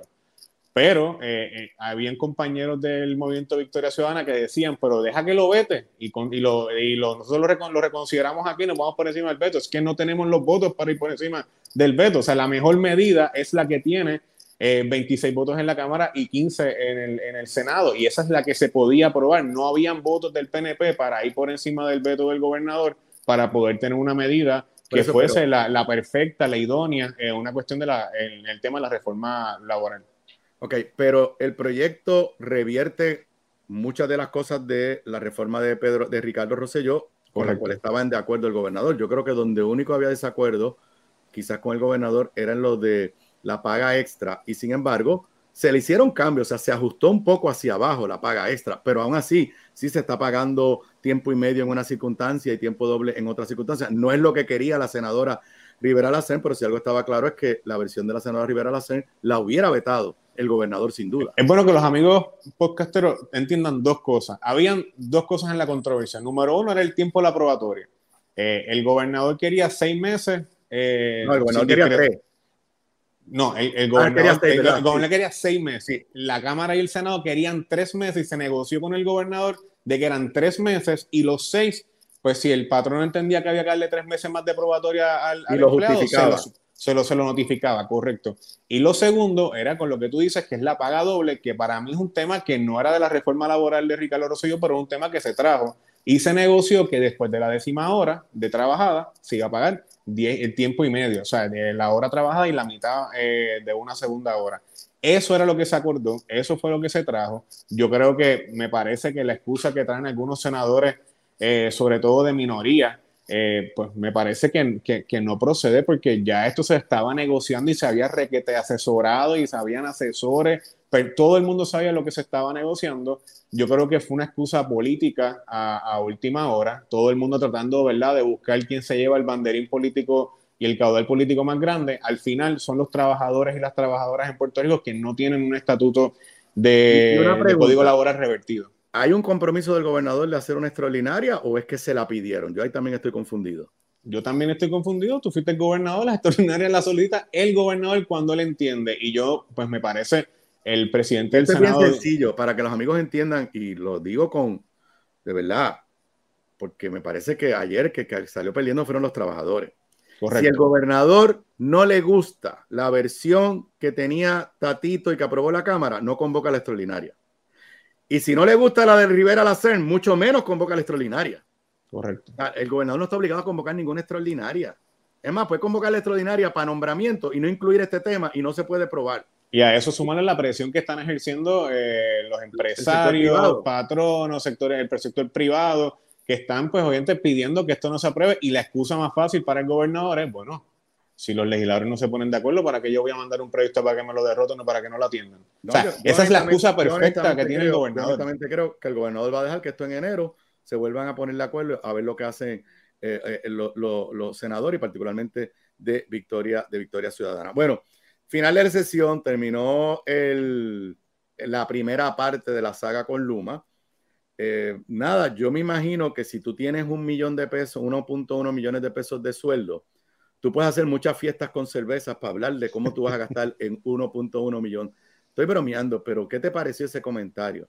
Pero eh, eh, habían compañeros del Movimiento Victoria Ciudadana que decían, pero deja que lo vete, y, con, y, lo, y lo, nosotros lo, recon, lo reconsideramos aquí, nos vamos por encima del veto. Es que no tenemos los votos para ir por encima del veto. O sea, la mejor medida es la que tiene eh, veintiséis votos en la Cámara y quince en el, en el Senado, y esa es la que se podía aprobar. No habían votos del P N P para ir por encima del veto del gobernador para poder tener una medida que eso, fuese pero... la, la perfecta, la idónea, eh, una cuestión de la, en el tema de la reforma laboral. Ok, pero el proyecto revierte muchas de las cosas de la reforma de Pedro, de Ricardo Rosselló, con Correcto. La cual estaban de acuerdo el gobernador. Yo creo que donde único había desacuerdo, quizás con el gobernador, era en lo de la paga extra, y sin embargo, se le hicieron cambios, o sea, se ajustó un poco hacia abajo la paga extra, pero aún así, sí se está pagando tiempo y medio en una circunstancia y tiempo doble en otra circunstancia. No es lo que quería la senadora Rivera Lacén, pero si algo estaba claro es que la versión de la senadora Rivera Lacén la hubiera vetado el gobernador sin duda. Es bueno que los amigos podcasteros entiendan dos cosas. Habían dos cosas en la controversia. Número uno era el tiempo de la probatoria. Eh, el gobernador quería seis meses. Eh, no, el gobernador quería discre- tres. No, el, el gobernador, ah, quería, seis, el, el gobernador sí. quería seis meses. Sí. La Cámara y el Senado querían tres meses y se negoció con el gobernador de que eran tres meses y los seis, pues si el patrón entendía que había que darle tres meses más de probatoria al, al y lo empleado, justificaba. Se lo, Se lo, se lo notificaba, correcto. Y lo segundo era con lo que tú dices, que es la paga doble, que para mí es un tema que no era de la reforma laboral de Ricardo Rosselló, pero es un tema que se trajo y se negoció que después de la décima hora de trabajada se iba a pagar diez, el tiempo y medio, o sea, de la hora trabajada y la mitad eh, de una segunda hora. Eso era lo que se acordó, eso fue lo que se trajo. Yo creo que me parece que la excusa que traen algunos senadores, eh, sobre todo de minoría, Eh, pues me parece que, que, que no procede, porque ya esto se estaba negociando y se había requete asesorado y sabían asesores, pero todo el mundo sabía lo que se estaba negociando. Yo creo que fue una excusa política a, a última hora, todo el mundo tratando, ¿verdad?, de buscar quién se lleva el banderín político y el caudal político más grande. Al final son los trabajadores y las trabajadoras en Puerto Rico que no tienen un estatuto de, de código laboral revertido. ¿Hay un compromiso del gobernador de hacer una extraordinaria o es que se la pidieron? Yo ahí también estoy confundido. Yo también estoy confundido. Tú fuiste el gobernador, la extraordinaria la solicita el gobernador cuando le entiende. Y yo, pues me parece, el presidente del Esto Senado... es bien sencillo, para que los amigos entiendan, y lo digo con, de verdad, porque me parece que ayer que, que salió perdiendo fueron los trabajadores. Correcto. Si el gobernador no le gusta la versión que tenía Tatito y que aprobó la Cámara, no convoca la extraordinaria. Y si no le gusta la de Rivera Lacén, mucho menos convoca la extraordinaria. Correcto. El gobernador no está obligado a convocar ninguna extraordinaria. Es más, puede convocar la extraordinaria para nombramiento y no incluir este tema y no se puede probar. Y a eso sumarle la presión que están ejerciendo eh, los empresarios, patronos, sectores, el sector privado, que están, pues, obviamente pidiendo que esto no se apruebe, y la excusa más fácil para el gobernador es, bueno, si los legisladores no se ponen de acuerdo, ¿para qué yo voy a mandar un proyecto para que me lo derroten o para que no lo atiendan? No, o sea, yo, yo esa es la excusa perfecta que tiene creo, el gobernador. Yo honestamente creo que el gobernador va a dejar que esto en enero se vuelvan a poner de acuerdo a ver lo que hacen eh, eh, los lo, lo senadores y particularmente de Victoria, de Victoria Ciudadana. Bueno, final de la sesión, terminó el, la primera parte de la saga con Luma. eh, nada, yo me imagino que si tú tienes un millón de pesos, uno punto uno millones de pesos de sueldo, tú puedes hacer muchas fiestas con cervezas para hablar de cómo tú vas a gastar en uno punto uno millón. Estoy bromeando, pero ¿qué te pareció ese comentario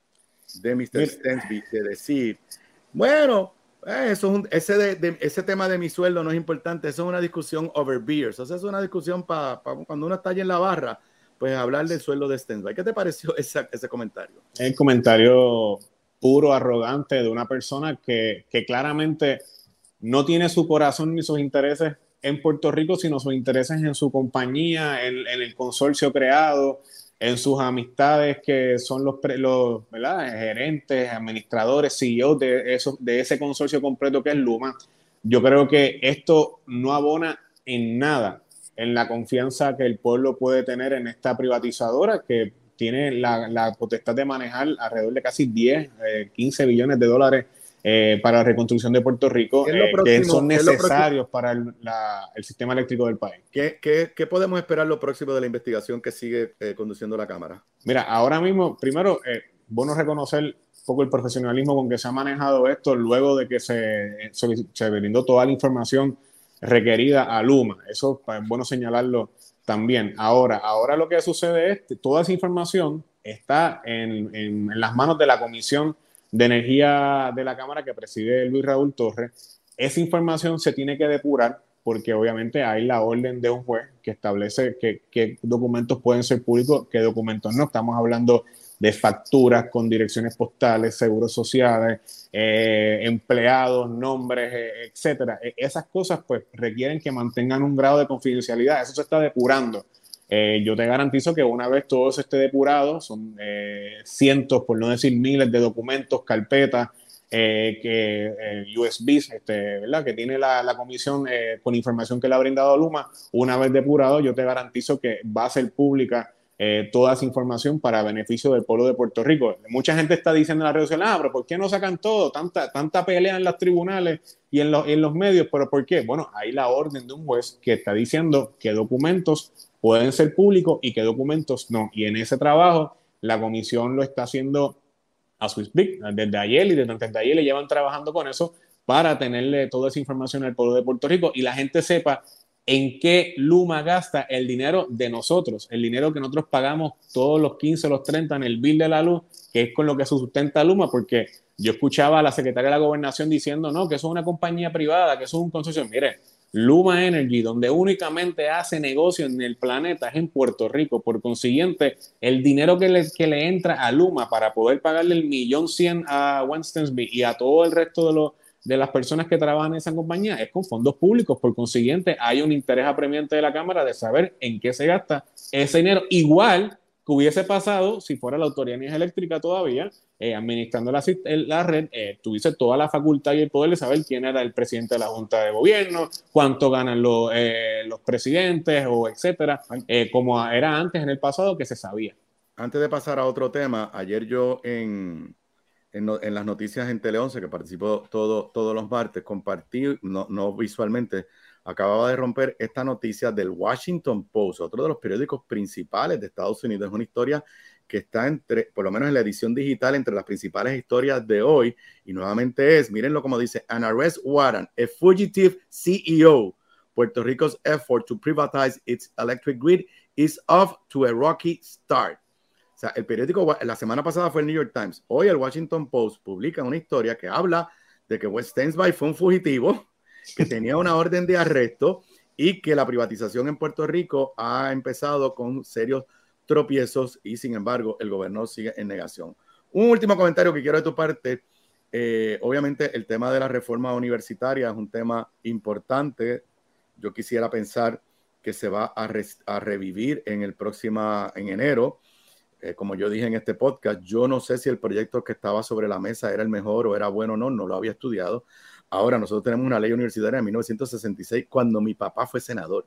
de mister Stensby de decir, bueno, eh, eso es un, ese, de, de, ese tema de mi sueldo no es importante, eso es una discusión over beers, o sea, es una discusión para pa, cuando uno está allí en la barra, pues hablar del sueldo de Stensby. ¿Qué te pareció esa, ese comentario? El comentario puro, arrogante de una persona que, que claramente no tiene su corazón ni sus intereses en Puerto Rico, sino sus intereses en su compañía, en, en el consorcio creado, en sus amistades que son los, los ¿verdad? gerentes, administradores, C E Os de, eso, de ese consorcio completo que es Luma. Yo creo que esto no abona en nada en la confianza que el pueblo puede tener en esta privatizadora que tiene la, la potestad de manejar alrededor de casi diez, quince billones de dólares eh, para la reconstrucción de Puerto Rico, eh, próximo, que son necesarios para el, la, el sistema eléctrico del país. ¿Qué, qué, ¿Qué podemos esperar lo próximo de la investigación que sigue eh, conduciendo la Cámara? Mira, ahora mismo, primero, eh, bueno reconocer un poco el profesionalismo con que se ha manejado esto luego de que se, se, se brindó toda la información requerida a Luma. Eso es bueno señalarlo también. Ahora, ahora lo que sucede es que toda esa información está en, en, en las manos de la Comisión de Energía de la Cámara que preside Luis Raúl Torres. Esa información se tiene que depurar porque obviamente hay la orden de un juez que establece qué, qué documentos pueden ser públicos, qué documentos no. Estamos hablando de facturas con direcciones postales, seguros sociales, eh, empleados, nombres, eh, etcétera. Esas cosas pues requieren que mantengan un grado de confidencialidad. Eso se está depurando. Eh, yo te garantizo que una vez todo eso esté depurado, son eh, cientos, por no decir miles de documentos, carpetas, eh, que, eh, U S Bs, este, ¿verdad? Que tiene la, la comisión eh, con información que le ha brindado Luma. Una vez depurado, yo te garantizo que va a ser pública Eh, toda esa información para beneficio del pueblo de Puerto Rico. Mucha gente está diciendo en la red social, ah, pero ¿por qué no sacan todo? Tanta, tanta pelea en los tribunales y en, lo, en los medios, ¿pero por qué? Bueno, hay la orden de un juez que está diciendo qué documentos pueden ser públicos y qué documentos no. Y en ese trabajo, la comisión lo está haciendo a su speed. Desde ayer y desde antes de ayer le llevan trabajando con eso para tenerle toda esa información al pueblo de Puerto Rico y la gente sepa en qué Luma gasta el dinero de nosotros, el dinero que nosotros pagamos todos los quince, los treinta en el bill de la luz, que es con lo que se sustenta Luma, porque yo escuchaba a la secretaria de la Gobernación diciendo, no, que eso es una compañía privada, que eso es un consorcio. Mire, Luma Energy, donde únicamente hace negocio en el planeta, es en Puerto Rico. Por consiguiente, el dinero que le, que le entra a Luma para poder pagarle el millón cien a Juan Stensby y a todo el resto de los de las personas que trabajan en esa compañía es con fondos públicos. Por consiguiente, hay un interés apremiante de la Cámara de saber en qué se gasta ese dinero, igual que hubiese pasado si fuera la Autoridad de Energía Eléctrica todavía eh, administrando la, la red, eh, tuviese toda la facultad y el poder de saber quién era el presidente de la Junta de Gobierno, cuánto ganan los, eh, los presidentes o etcétera, eh, como era antes en el pasado que se sabía. Antes de pasar a otro tema, ayer yo en En, no, en las noticias en Tele once, que participo todo, todos los martes, compartí, no, no visualmente, acababa de romper esta noticia del Washington Post, otro de los periódicos principales de Estados Unidos. Es una historia que está entre, por lo menos en la edición digital, entre las principales historias de hoy, y nuevamente es, mírenlo como dice, an arrest warrant, a fugitive C E O. Puerto Rico's effort to privatize its electric grid is off to a rocky start. O sea, el periódico, la semana pasada fue el New York Times, hoy el Washington Post publica una historia que habla de que Wes Stensby fue un fugitivo, que tenía una orden de arresto y que la privatización en Puerto Rico ha empezado con serios tropiezos y sin embargo el gobernador sigue en negación. Un último comentario que quiero de tu parte, eh, obviamente el tema de la reforma universitaria es un tema importante. Yo quisiera pensar que se va a, re, a revivir en el próximo, en enero. Eh, como yo dije en este podcast, yo no sé si el proyecto que estaba sobre la mesa era el mejor o era bueno o no, no lo había estudiado. Ahora nosotros tenemos una ley universitaria de mil novecientos sesenta y seis cuando mi papá fue senador.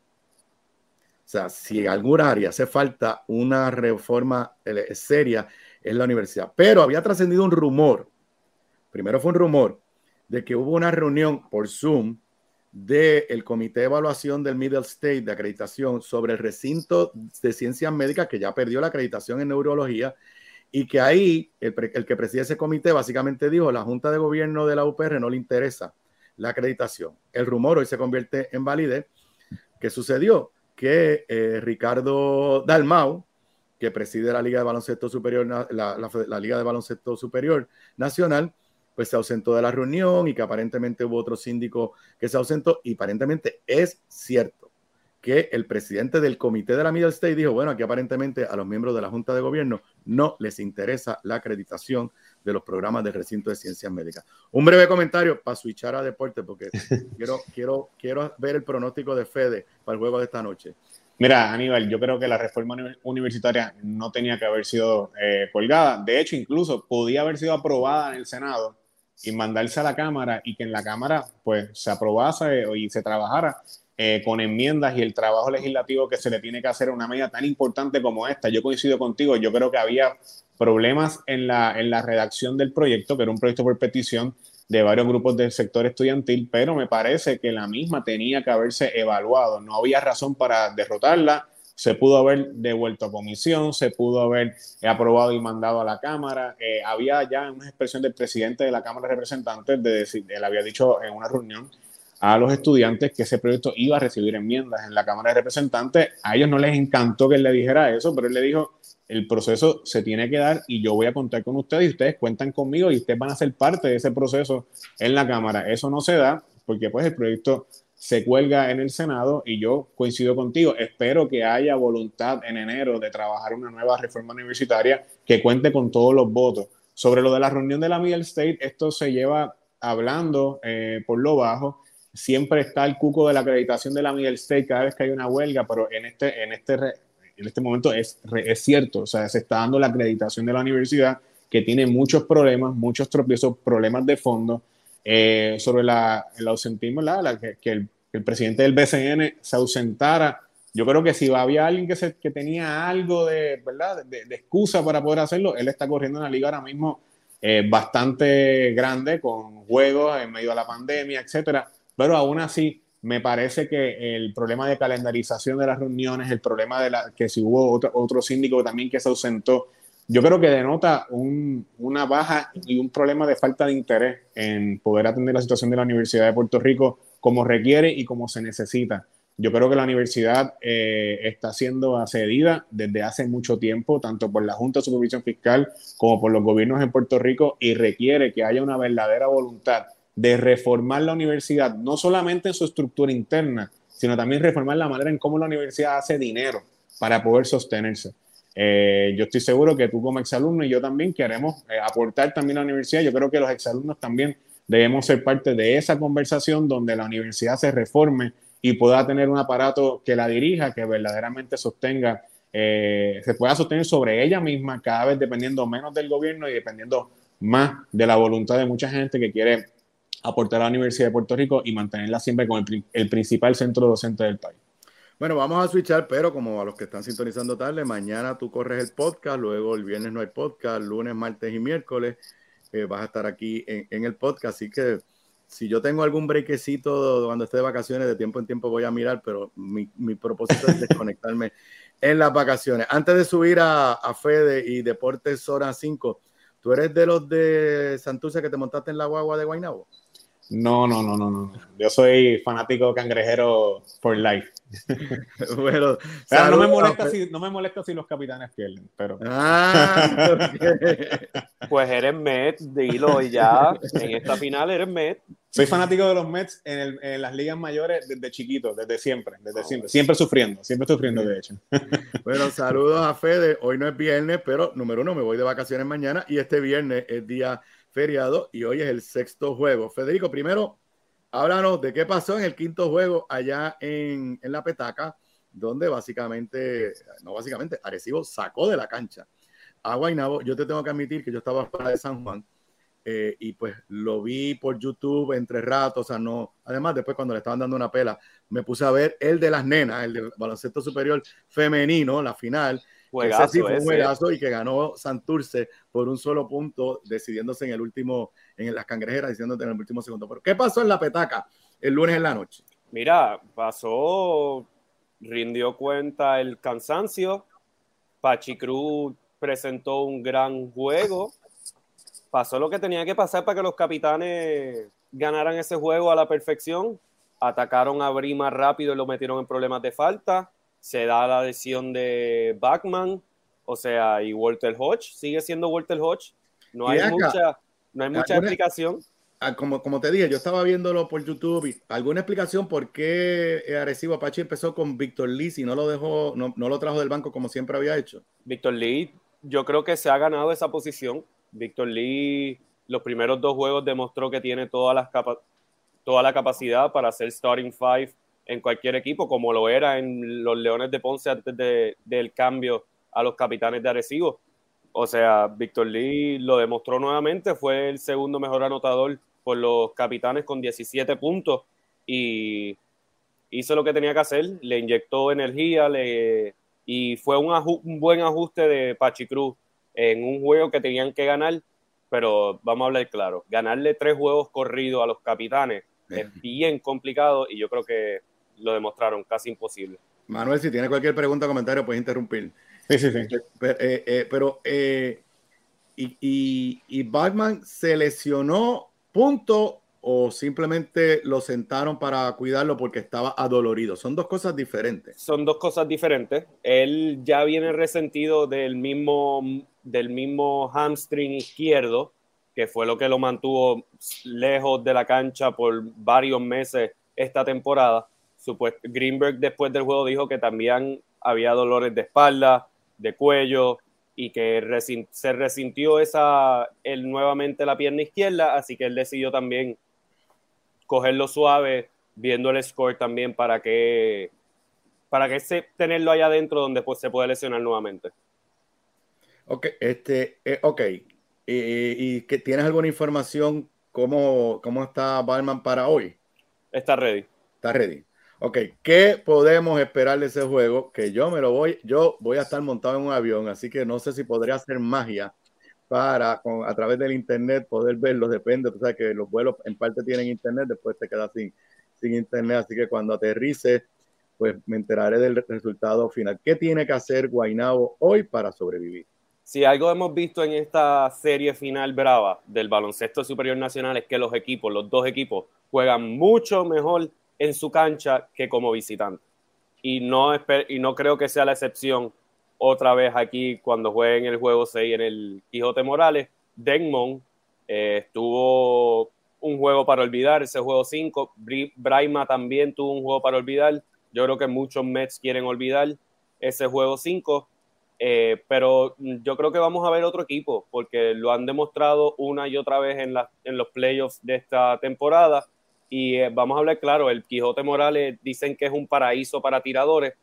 O sea, si en alguna área hace falta una reforma eh, seria, es la universidad. Pero había trascendido un rumor, primero fue un rumor, de que hubo una reunión por Zoom del Comité de Evaluación del Middle State de acreditación sobre el recinto de ciencias médicas que ya perdió la acreditación en neurología y que ahí el, el que preside ese comité básicamente dijo, la Junta de Gobierno de la U P R no le interesa la acreditación. El rumor hoy se convierte en validez. ¿Qué sucedió? Que eh, Ricardo Dalmau, que preside la Liga de Baloncesto Superior, la, la, la Liga de Baloncesto Superior Nacional, pues se ausentó de la reunión y que aparentemente hubo otro síndico que se ausentó, y aparentemente es cierto que el presidente del comité de la Middle State dijo, bueno, aquí aparentemente a los miembros de la Junta de Gobierno no les interesa la acreditación de los programas del recinto de ciencias médicas. Un breve comentario para switchar a deporte, porque quiero, quiero, quiero ver el pronóstico de Fede para el juego de esta noche. Mira, Aníbal, yo creo que la reforma universitaria no tenía que haber sido eh, colgada. De hecho, incluso podía haber sido aprobada en el Senado y mandarse a la Cámara, y que en la Cámara pues se aprobase y se trabajara eh, con enmiendas y el trabajo legislativo que se le tiene que hacer a una medida tan importante como esta. Yo coincido contigo, yo creo que había problemas en la, en la redacción del proyecto, que era un proyecto por petición de varios grupos del sector estudiantil, pero me parece que la misma tenía que haberse evaluado. No había razón para derrotarla. Se pudo haber devuelto a comisión, se pudo haber aprobado y mandado a la Cámara. Eh, había ya una expresión del presidente de la Cámara de Representantes, de decir, él había dicho en una reunión a los estudiantes que ese proyecto iba a recibir enmiendas en la Cámara de Representantes. A ellos no les encantó que él le dijera eso, pero él le dijo, el proceso se tiene que dar y yo voy a contar con ustedes y ustedes cuentan conmigo y ustedes van a ser parte de ese proceso en la Cámara. Eso no se da porque pues el proyecto se cuelga en el Senado, y yo coincido contigo. Espero que haya voluntad en enero de trabajar una nueva reforma universitaria que cuente con todos los votos. Sobre lo de la reunión de la Middle State, esto se lleva hablando eh, por lo bajo. Siempre está el cuco de la acreditación de la Middle State cada vez que hay una huelga, pero en este, en este, en este momento es, es cierto. O sea, se está dando la acreditación de la universidad, que tiene muchos problemas, muchos tropiezos, problemas de fondo. Eh, sobre la, el ausentismo, la, la, que, que, el, que el presidente del B C N se ausentara. Yo creo que si había alguien que, se, que tenía algo de, ¿verdad? De, de excusa para poder hacerlo, él está corriendo en la liga ahora mismo eh, bastante grande, con juegos en medio de la pandemia, etcétera. Pero aún así, me parece que el problema de calendarización de las reuniones, el problema de la, que si hubo otro, otro síndico también que se ausentó, yo creo que denota un, una baja y un problema de falta de interés en poder atender la situación de la Universidad de Puerto Rico como requiere y como se necesita. Yo creo que la universidad eh, está siendo accedida desde hace mucho tiempo, tanto por la Junta de Supervisión Fiscal como por los gobiernos en Puerto Rico, y requiere que haya una verdadera voluntad de reformar la universidad, no solamente en su estructura interna, sino también reformar la manera en cómo la universidad hace dinero para poder sostenerse. Eh, yo estoy seguro que tú como exalumno y yo también queremos eh, aportar también a la universidad. Yo creo que los exalumnos también debemos ser parte de esa conversación donde la universidad se reforme y pueda tener un aparato que la dirija, que verdaderamente sostenga, eh, se pueda sostener sobre ella misma, cada vez dependiendo menos del gobierno y dependiendo más de la voluntad de mucha gente que quiere aportar a la Universidad de Puerto Rico y mantenerla siempre como el, el principal centro docente del país. Bueno, vamos a switchar, pero como a los que están sintonizando tarde, mañana tú corres el podcast, luego el viernes no hay podcast, lunes, martes y miércoles eh, vas a estar aquí en, en el podcast, así que si yo tengo algún brequecito cuando esté de vacaciones, de tiempo en tiempo voy a mirar, pero mi, mi propósito es desconectarme en las vacaciones. Antes de subir a, a Fede y Deportes Zona cinco, ¿tú eres de los de Santurce que te montaste en la guagua de Guaynabo? No, no, no, no, no. Yo soy fanático cangrejero for life. Bueno, pero no me molesta si, no me molesta si los capitanes pierden, pero. Ah, okay. Pues eres Mets, dilo, y ya en esta final eres Mets. Soy fanático de los Mets en, el, en las ligas mayores desde chiquito, desde siempre, desde oh, siempre, siempre sufriendo, siempre sufriendo de hecho. Bueno, saludos a Fede. Hoy no es viernes, pero número uno, me voy de vacaciones mañana y este viernes es día feriado y hoy es el sexto juego. Federico, primero, háblanos de qué pasó en el quinto juego allá en, en la Petaca, donde básicamente, no básicamente, Arecibo sacó de la cancha a Guaynabo. Yo te tengo que admitir que yo estaba fuera de San Juan eh, y pues lo vi por YouTube entre ratos, o sea, no, además después cuando le estaban dando una pela, me puse a ver el de las nenas, el de baloncesto superior femenino, la final. Juegazo, ese sí fue un ese. juegazo y que ganó Santurce por un solo punto, decidiéndose en el último, en las cangrejeras, diciéndote en el último segundo. Pero ¿qué pasó en la Petaca el lunes en la noche? Mira, pasó, rindió cuenta el cansancio. Pachi Cruz presentó un gran juego. Pasó lo que tenía que pasar para que los Capitanes ganaran ese juego a la perfección. Atacaron a Brima rápido y lo metieron en problemas de falta. Se da la lesión de Bachman, o sea, y Walter Hodge. Sigue siendo Walter Hodge. No hay mucha, no hay mucha explicación. Como, como te dije, yo estaba viéndolo por YouTube. ¿Alguna explicación por qué Arecibo Apache empezó con Víctor Lee si no lo dejó, no, no lo trajo del banco como siempre había hecho? Víctor Lee, yo creo que se ha ganado esa posición. Víctor Lee, los primeros dos juegos demostró que tiene todas las capa- toda la capacidad para ser starting five en cualquier equipo, como lo era en los Leones de Ponce antes de, del cambio a los Capitanes de Arecibo. O sea, Víctor Lee lo demostró nuevamente, fue el segundo mejor anotador por los Capitanes con diecisiete puntos y hizo lo que tenía que hacer, le inyectó energía le, y fue un, aju- un buen ajuste de Pachi Cruz en un juego que tenían que ganar, pero vamos a hablar claro, ganarle tres juegos corridos a los Capitanes es bien complicado y yo creo que lo demostraron casi imposible. Manuel, si tienes cualquier pregunta o comentario, puedes interrumpir. Sí, sí, sí. Pero, eh, eh, pero eh, y, y, y Bachman se lesionó, punto, o simplemente lo sentaron para cuidarlo porque estaba adolorido. Son dos cosas diferentes. Son dos cosas diferentes. Él ya viene resentido del mismo, del mismo hamstring izquierdo, que fue lo que lo mantuvo lejos de la cancha por varios meses esta temporada. Supuest- Greenberg después del juego dijo que también había dolores de espalda, de cuello, y que resin- se resintió esa, él nuevamente la pierna izquierda, así que él decidió también cogerlo suave, viendo el score también para que para que se, tenerlo allá adentro donde pues, se puede lesionar nuevamente. Ok, este, eh, ok. ¿Y, y que tienes alguna información cómo, cómo está Bachman para hoy? Está ready. Está ready. Ok, ¿qué podemos esperar de ese juego? Que yo me lo voy, yo voy a estar montado en un avión, así que no sé si podría hacer magia para con, a través del internet poder verlos, depende, o sea que los vuelos en parte tienen internet, después te quedas sin, sin internet, así que cuando aterrice, pues me enteraré del resultado final. ¿Qué tiene que hacer Guaynabo hoy para sobrevivir? Si algo hemos visto en esta serie final brava del baloncesto superior nacional es que los equipos, los dos equipos, juegan mucho mejor en su cancha que como visitante. Y no, y no creo que sea la excepción otra vez aquí cuando jueguen el juego seis en el Quijote Morales. Denmon eh, tuvo un juego para olvidar, ese juego cinco. Brahma también tuvo un juego para olvidar. Yo creo que muchos Mets quieren olvidar ese juego cinco. Eh, pero yo creo que vamos a ver otro equipo porque lo han demostrado una y otra vez en, la, en los playoffs de esta temporada y eh, vamos a hablar claro, el Quijote Morales dicen que es un paraíso para tiradores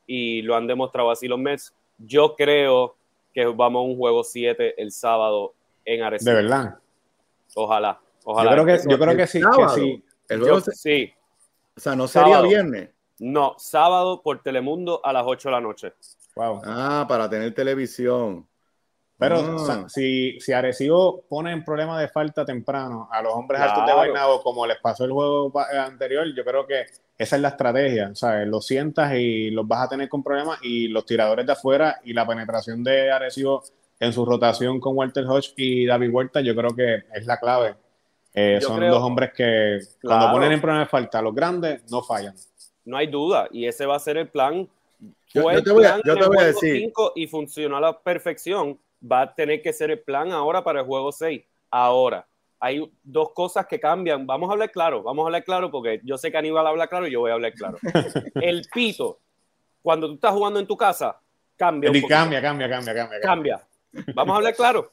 y lo han demostrado así los Mets. Yo creo que vamos a un juego siete el sábado en Arecibo. ¿De verdad? Ojalá, ojalá. Yo creo que, yo creo que sí, que sí. El juego yo, se... sí. O sea, no sería sábado. Viernes. No, sábado por Telemundo a las ocho de la noche. Wow. Ah, para tener televisión. Pero ah. o sea, si, si Arecibo pone en problema de falta temprano a los hombres Claro. altos de Guaynabo, como les pasó el juego anterior, yo creo que esa es la estrategia. O sea, los sientas y los vas a tener con problemas y los tiradores de afuera y la penetración de Arecibo en su rotación con Walter Hodge y David Huerta, yo creo que es la clave. Eh, son creo, dos hombres que claro. cuando ponen en problema de falta, los grandes no fallan. No hay duda, y ese va a ser el plan. Yo, Fue yo te el voy plan a, yo en te el voy a juego decir. cinco y funcionó a la perfección. Va a tener que ser el plan ahora para el juego seis. Ahora, hay dos cosas que cambian. Vamos a hablar claro, vamos a hablar claro porque yo sé que Aníbal habla claro y yo voy a hablar claro. El pito, cuando tú estás jugando en tu casa, cambia. Un cambia, cambia, cambia, cambia, cambia. Vamos a hablar claro.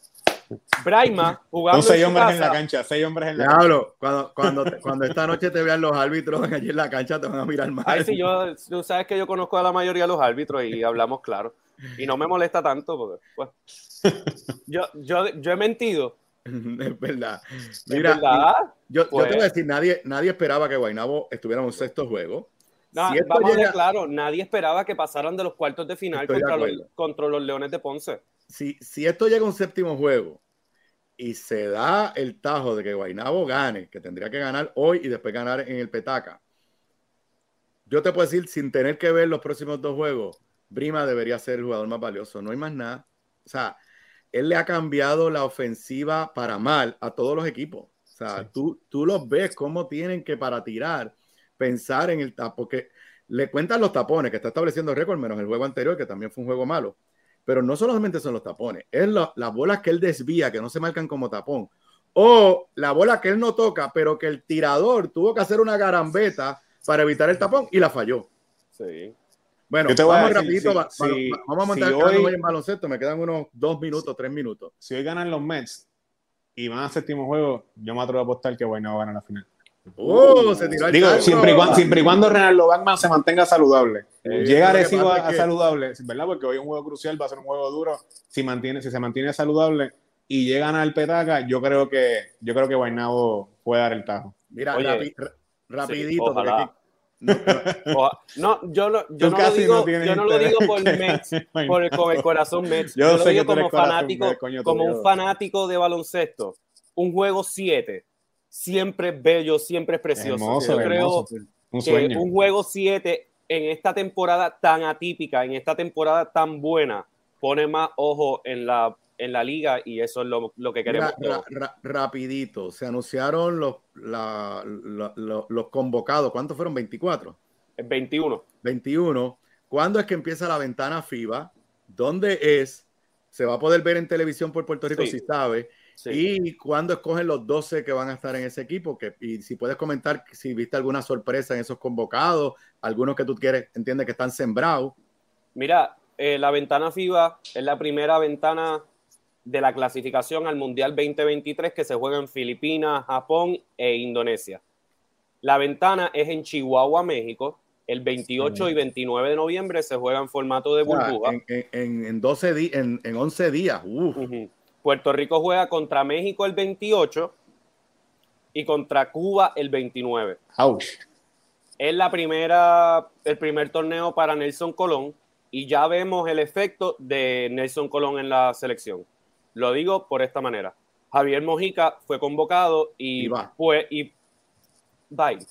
Brahma jugando Son seis en hombres casa, en la cancha, seis hombres en la Diablo, cancha. cuando, cuando, cuando esta noche te vean los árbitros allí en la cancha, te van a mirar mal. Ay, sí, yo, tú sabes que yo conozco a la mayoría de los árbitros y hablamos claro. Y no me molesta tanto porque, pues, yo, yo, yo he mentido. Es verdad. Mira, ¿Es verdad? Yo, pues, yo te voy a decir, nadie, nadie esperaba que Guaynabo estuviera en un sexto juego. No, si vamos llega, a ver claro, nadie esperaba que pasaran de los cuartos de final contra, de los, contra los Leones de Ponce. Si, si esto llega a un séptimo juego y se da el tajo de que Guaynabo gane, que tendría que ganar hoy y después ganar en el Petaca, yo te puedo decir, sin tener que ver los próximos dos juegos, Brima debería ser el jugador más valioso. No hay más nada. sea, él le ha cambiado la ofensiva para mal a todos los equipos. O sea, sí. tú, tú los ves cómo tienen que para tirar, pensar en el tapón, porque le cuentan los tapones, que está estableciendo récord, menos el juego anterior, que también fue un juego malo. Pero no solamente son los tapones, es lo, las bolas que él desvía, que no se marcan como tapón, o la bola que él no toca, pero que el tirador tuvo que hacer una garambeta para evitar el tapón y la falló. Sí. Bueno, vamos rapidito, va, si, va, si, vamos a montar si hoy, en baloncesto, me quedan unos dos minutos, tres minutos. Si hoy ganan los Mets y van al séptimo juego, yo me atrevo a apostar que Guaynabo va a ganar la final. Oh, se tiró el Digo, siempre y, cuando, siempre y cuando Renaldo Bachman se mantenga saludable. Eh, Llega Arecibo a, a saludable, ¿verdad? Porque hoy es un juego crucial, va a ser un juego duro. Si, mantiene, si se mantiene saludable y llegan al Petaca, yo creo que yo creo que Guaynabo puede dar el tajo. Mira, Oye, rapi, rapidito, sí, porque aquí, no, no. no, yo, no, yo, no lo, digo, no yo no lo digo por Mets, por el, con el corazón Mets. Yo, yo lo digo como fanático, Mets, coño, como un fanático de baloncesto. Un juego siete siempre es bello, siempre es precioso. Es hermoso, yo creo hermoso, un, que un juego siete en esta temporada tan atípica, en esta temporada tan buena, pone más ojo en la, en la liga y eso es lo, lo que queremos. Ra, ra, ra, rapidito, se anunciaron los, la, la, los, los convocados. ¿Cuántos fueron? veinticuatro. veintiuno. veintiuno. ¿Cuándo es que empieza la ventana FIBA? ¿Dónde es? Se va a poder ver en televisión por Puerto Rico, sí. si sabe. Sí. Y cuándo escogen los doce que van a estar en ese equipo, que, y si puedes comentar si viste alguna sorpresa en esos convocados, algunos que tú quieres, entiendes que están sembrados. Mira, eh, la ventana FIBA es la primera ventana de la clasificación al Mundial veinte veintitrés que se juega en Filipinas, Japón e Indonesia. La ventana es en Chihuahua, México. El veintiocho sí. y veintinueve de noviembre se juega en formato de burbuja. En, en, en, doce di- en, en once días. Uf. Uh-huh. Puerto Rico juega contra México el veintiocho y contra Cuba el veintinueve. Ouch. Es la primera, el primer torneo para Nelson Colón y ya vemos el efecto de Nelson Colón en la selección. Lo digo por esta manera. Javier Mojica fue convocado y, y va. Fue, y bye.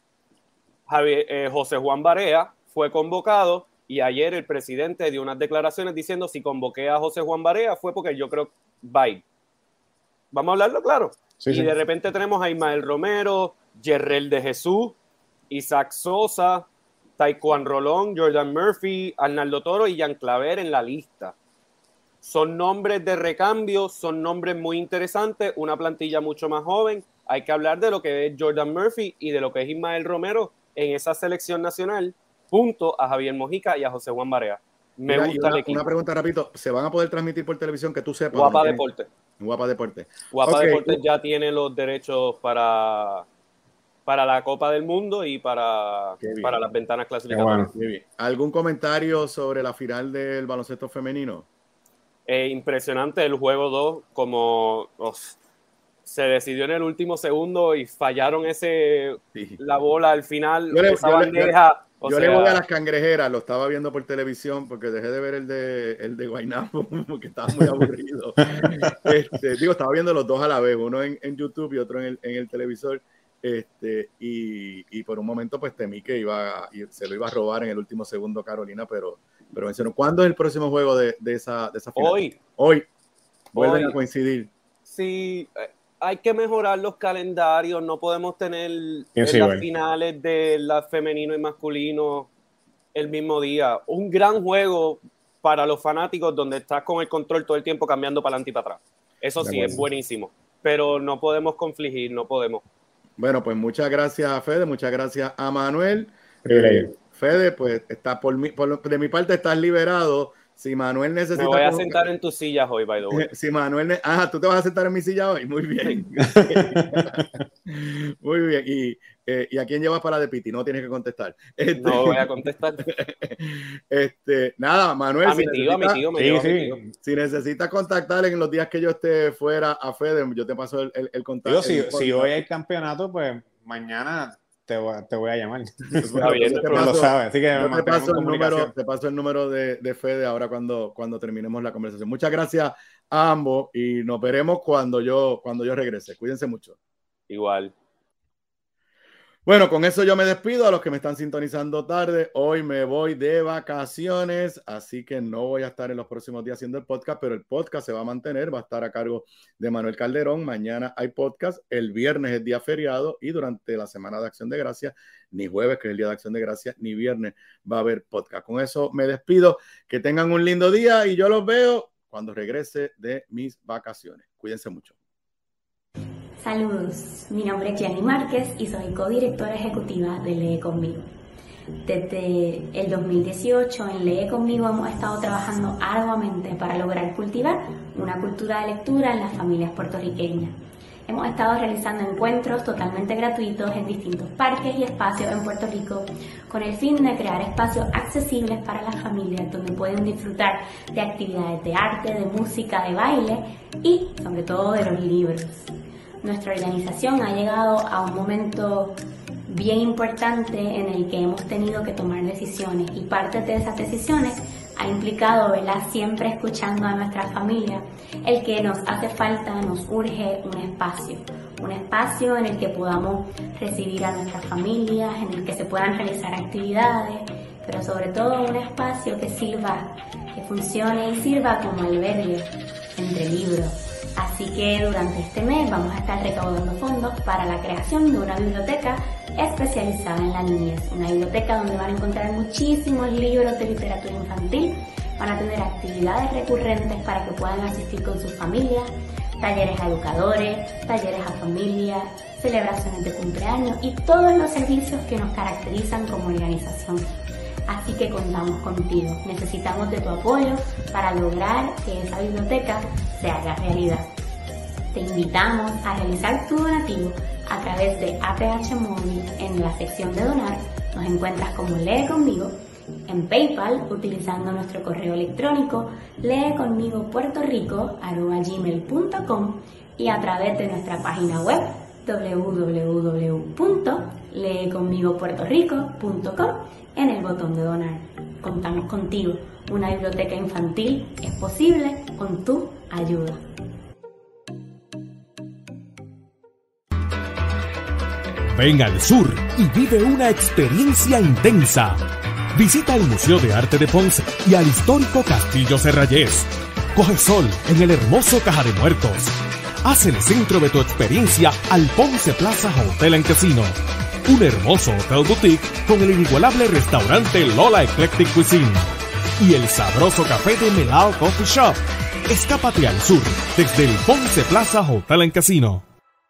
Javier, eh, José Juan Barea fue convocado y ayer el presidente dio unas declaraciones diciendo si convoqué a José Juan Barea fue porque yo creo bye. Vamos a hablarlo claro. Sí, y sí. de repente tenemos a Ismael Romero, Yerrel de Jesús, Isaac Sosa, Taekwondo Rolón, Jordan Murphy, Arnaldo Toro y Jan Claver en la lista. Son nombres de recambio, son nombres muy interesantes, una plantilla mucho más joven. Hay que hablar de lo que es Jordan Murphy y de lo que es Ismael Romero en esa selección nacional, junto a Javier Mojica y a José Juan Barea. Me Mira, gusta una, el equipo. Una pregunta rapidito, ¿se van a poder transmitir por televisión que tú sepas? Guapa ¿no? Deporte. Guapa Deporte. Guapa okay. Deporte ya tiene los derechos para, para la Copa del Mundo y para, para las ventanas clasificatorias. Bueno. ¿Algún comentario sobre la final del baloncesto femenino? Eh, impresionante el juego dos, como oh, se decidió en el último segundo y fallaron ese sí. la bola al final, yo le, esa yo bandeja. Le, yo yo sea, le voy a las cangrejeras, lo estaba viendo por televisión porque dejé de ver el de, el de Guaynabo porque estaba muy aburrido. este, digo, estaba viendo los dos a la vez, uno en, en YouTube y otro en el, en el televisor. Este, y, y por un momento pues temí que iba se lo iba a robar en el último segundo Carolina, pero, pero mencionó. ¿Cuándo es el próximo juego de, de, esa, de esa final? Hoy. Hoy. Vuelven Hoy. a coincidir. Sí, hay que mejorar los calendarios, no podemos tener sí, las bueno. finales de la femenino y masculino el mismo día. Un gran juego para los fanáticos donde estás con el control todo el tiempo cambiando para adelante y para atrás. Eso sí, es buenísimo, pero no podemos confligir, no podemos. Bueno, pues muchas gracias a Fede, muchas gracias a Manuel. Eh, Fede, pues está por mi, por, de mi parte estás liberado. Si Manuel necesita... Me voy a convocar, sentar en tus sillas hoy, by the way. Si Manuel... Ne- ah, ¿tú te vas a sentar en mi silla hoy? Muy bien. Muy bien. Y, eh, ¿Y a quién llevas para de Piti? No tienes que contestar. Este, no voy a contestar. este, nada, Manuel. A si mi tío, a mi tío, me sí, sí. tío. Si necesitas contactar en los días que yo esté fuera a Fede, yo te paso el, el, el contacto. Yo, si, el si hoy hay campeonato, pues mañana... Te voy, te voy a llamar. Bueno, bien, te paso, lo sabes, así que te paso el número, te paso el número de, de Fede ahora cuando, cuando terminemos la conversación. Muchas gracias a ambos y nos veremos cuando yo, cuando yo regrese. Cuídense mucho. Igual. Bueno, con eso yo me despido a los que me están sintonizando tarde. Hoy me voy de vacaciones, así que no voy a estar en los próximos días haciendo el podcast, pero el podcast se va a mantener, va a estar a cargo de Manuel Calderón. Mañana hay podcast, el viernes es día feriado y durante la semana de Acción de Gracias, ni jueves, que es el día de Acción de Gracias, ni viernes va a haber podcast. Con eso me despido, que tengan un lindo día y yo los veo cuando regrese de mis vacaciones. Cuídense mucho. Saludos, mi nombre es Jenny Márquez y soy codirectora ejecutiva de Lee Conmigo. Desde el dos mil dieciocho en Lee Conmigo hemos estado trabajando arduamente para lograr cultivar una cultura de lectura en las familias puertorriqueñas. Hemos estado realizando encuentros totalmente gratuitos en distintos parques y espacios en Puerto Rico con el fin de crear espacios accesibles para las familias donde pueden disfrutar de actividades de arte, de música, de baile y sobre todo de los libros. Nuestra organización ha llegado a un momento bien importante en el que hemos tenido que tomar decisiones y parte de esas decisiones ha implicado, ¿verdad?, siempre escuchando a nuestra familia, el que nos hace falta, nos urge un espacio, un espacio en el que podamos recibir a nuestras familias, en el que se puedan realizar actividades, pero sobre todo un espacio que sirva, que funcione y sirva como albergue entre libros. Así que durante este mes vamos a estar recaudando fondos para la creación de una biblioteca especializada en la niñez. Una biblioteca donde van a encontrar muchísimos libros de literatura infantil, van a tener actividades recurrentes para que puedan asistir con sus familias, talleres a educadores, talleres a familias, celebraciones de cumpleaños y todos los servicios que nos caracterizan como organización. Así que contamos contigo. Necesitamos de tu apoyo para lograr que esa biblioteca se haga realidad. Te invitamos a realizar tu donativo a través de A P H Móvil en la sección de donar. Nos encuentras como Lee Conmigo, en PayPal utilizando nuestro correo electrónico leeconmigopuertorico arroba gmail punto com y a través de nuestra página web doble u doble u doble u punto lee conmigo puerto rico punto com en el botón de donar. Contamos contigo. Una biblioteca infantil es posible con tu ayuda. Ven al sur y vive una experiencia intensa. Visita el Museo de Arte de Ponce y al histórico Castillo Serrayés. Coge sol en el hermoso Caja de Muertos. Haz el centro de tu experiencia al Ponce Plaza Hotel and Casino. Un hermoso hotel boutique con el inigualable restaurante Lola Eclectic Cuisine. Y el sabroso café de Melao Coffee Shop. Escápate al sur desde el Ponce Plaza Hotel and Casino.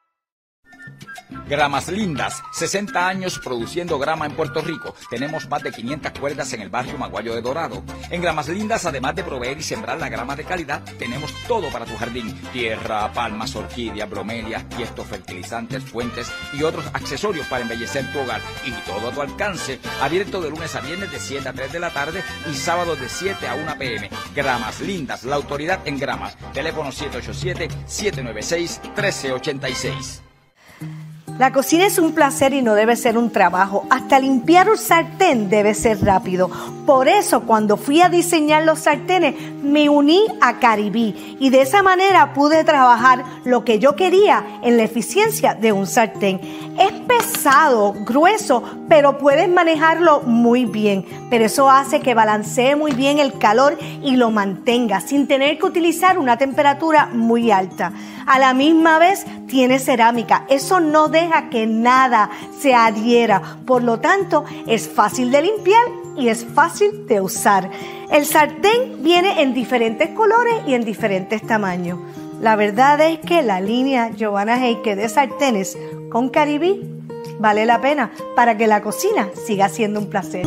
Gramas Lindas, sesenta años produciendo grama en Puerto Rico. Tenemos más de quinientas cuerdas en el barrio Maguayo de Dorado. En Gramas Lindas, además de proveer y sembrar la grama de calidad, tenemos todo para tu jardín. Tierra, palmas, orquídeas, bromelias, tiestos, fertilizantes, fuentes y otros accesorios para embellecer tu hogar. Y todo a tu alcance. Abierto de lunes a viernes de siete a tres de la tarde y sábados de siete a una p m Gramas Lindas, la autoridad en gramas. Teléfono siete ocho siete, siete nueve seis, uno tres ocho seis. La cocina es un placer y no debe ser un trabajo. Hasta limpiar un sartén debe ser rápido. Por eso, cuando fui a diseñar los sartenes, me uní a Caribí y de esa manera pude trabajar lo que yo quería en la eficiencia de un sartén. Es pesado, grueso, pero puedes manejarlo muy bien. Pero eso hace que balancee muy bien el calor y lo mantenga sin tener que utilizar una temperatura muy alta. A la misma vez tiene cerámica. Eso no deja que nada se adhiera. Por lo tanto, es fácil de limpiar y es fácil de usar. El sartén viene en diferentes colores y en diferentes tamaños. La verdad es que la línea Giovanna Heike de sartenes con Caribí vale la pena para que la cocina siga siendo un placer.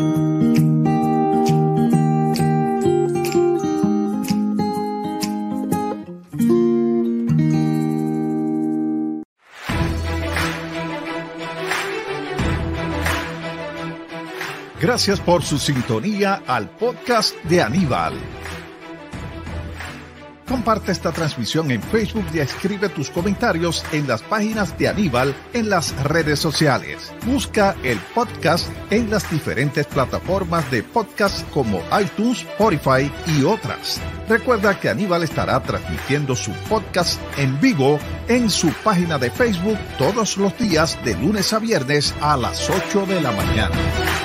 Gracias por su sintonía al podcast de Aníbal. Comparte esta transmisión en Facebook y escribe tus comentarios en las páginas de Aníbal en las redes sociales. Busca el podcast en las diferentes plataformas de podcast como iTunes, Spotify y otras. Recuerda que Aníbal estará transmitiendo su podcast en vivo en su página de Facebook todos los días de lunes a viernes a las ocho de la mañana.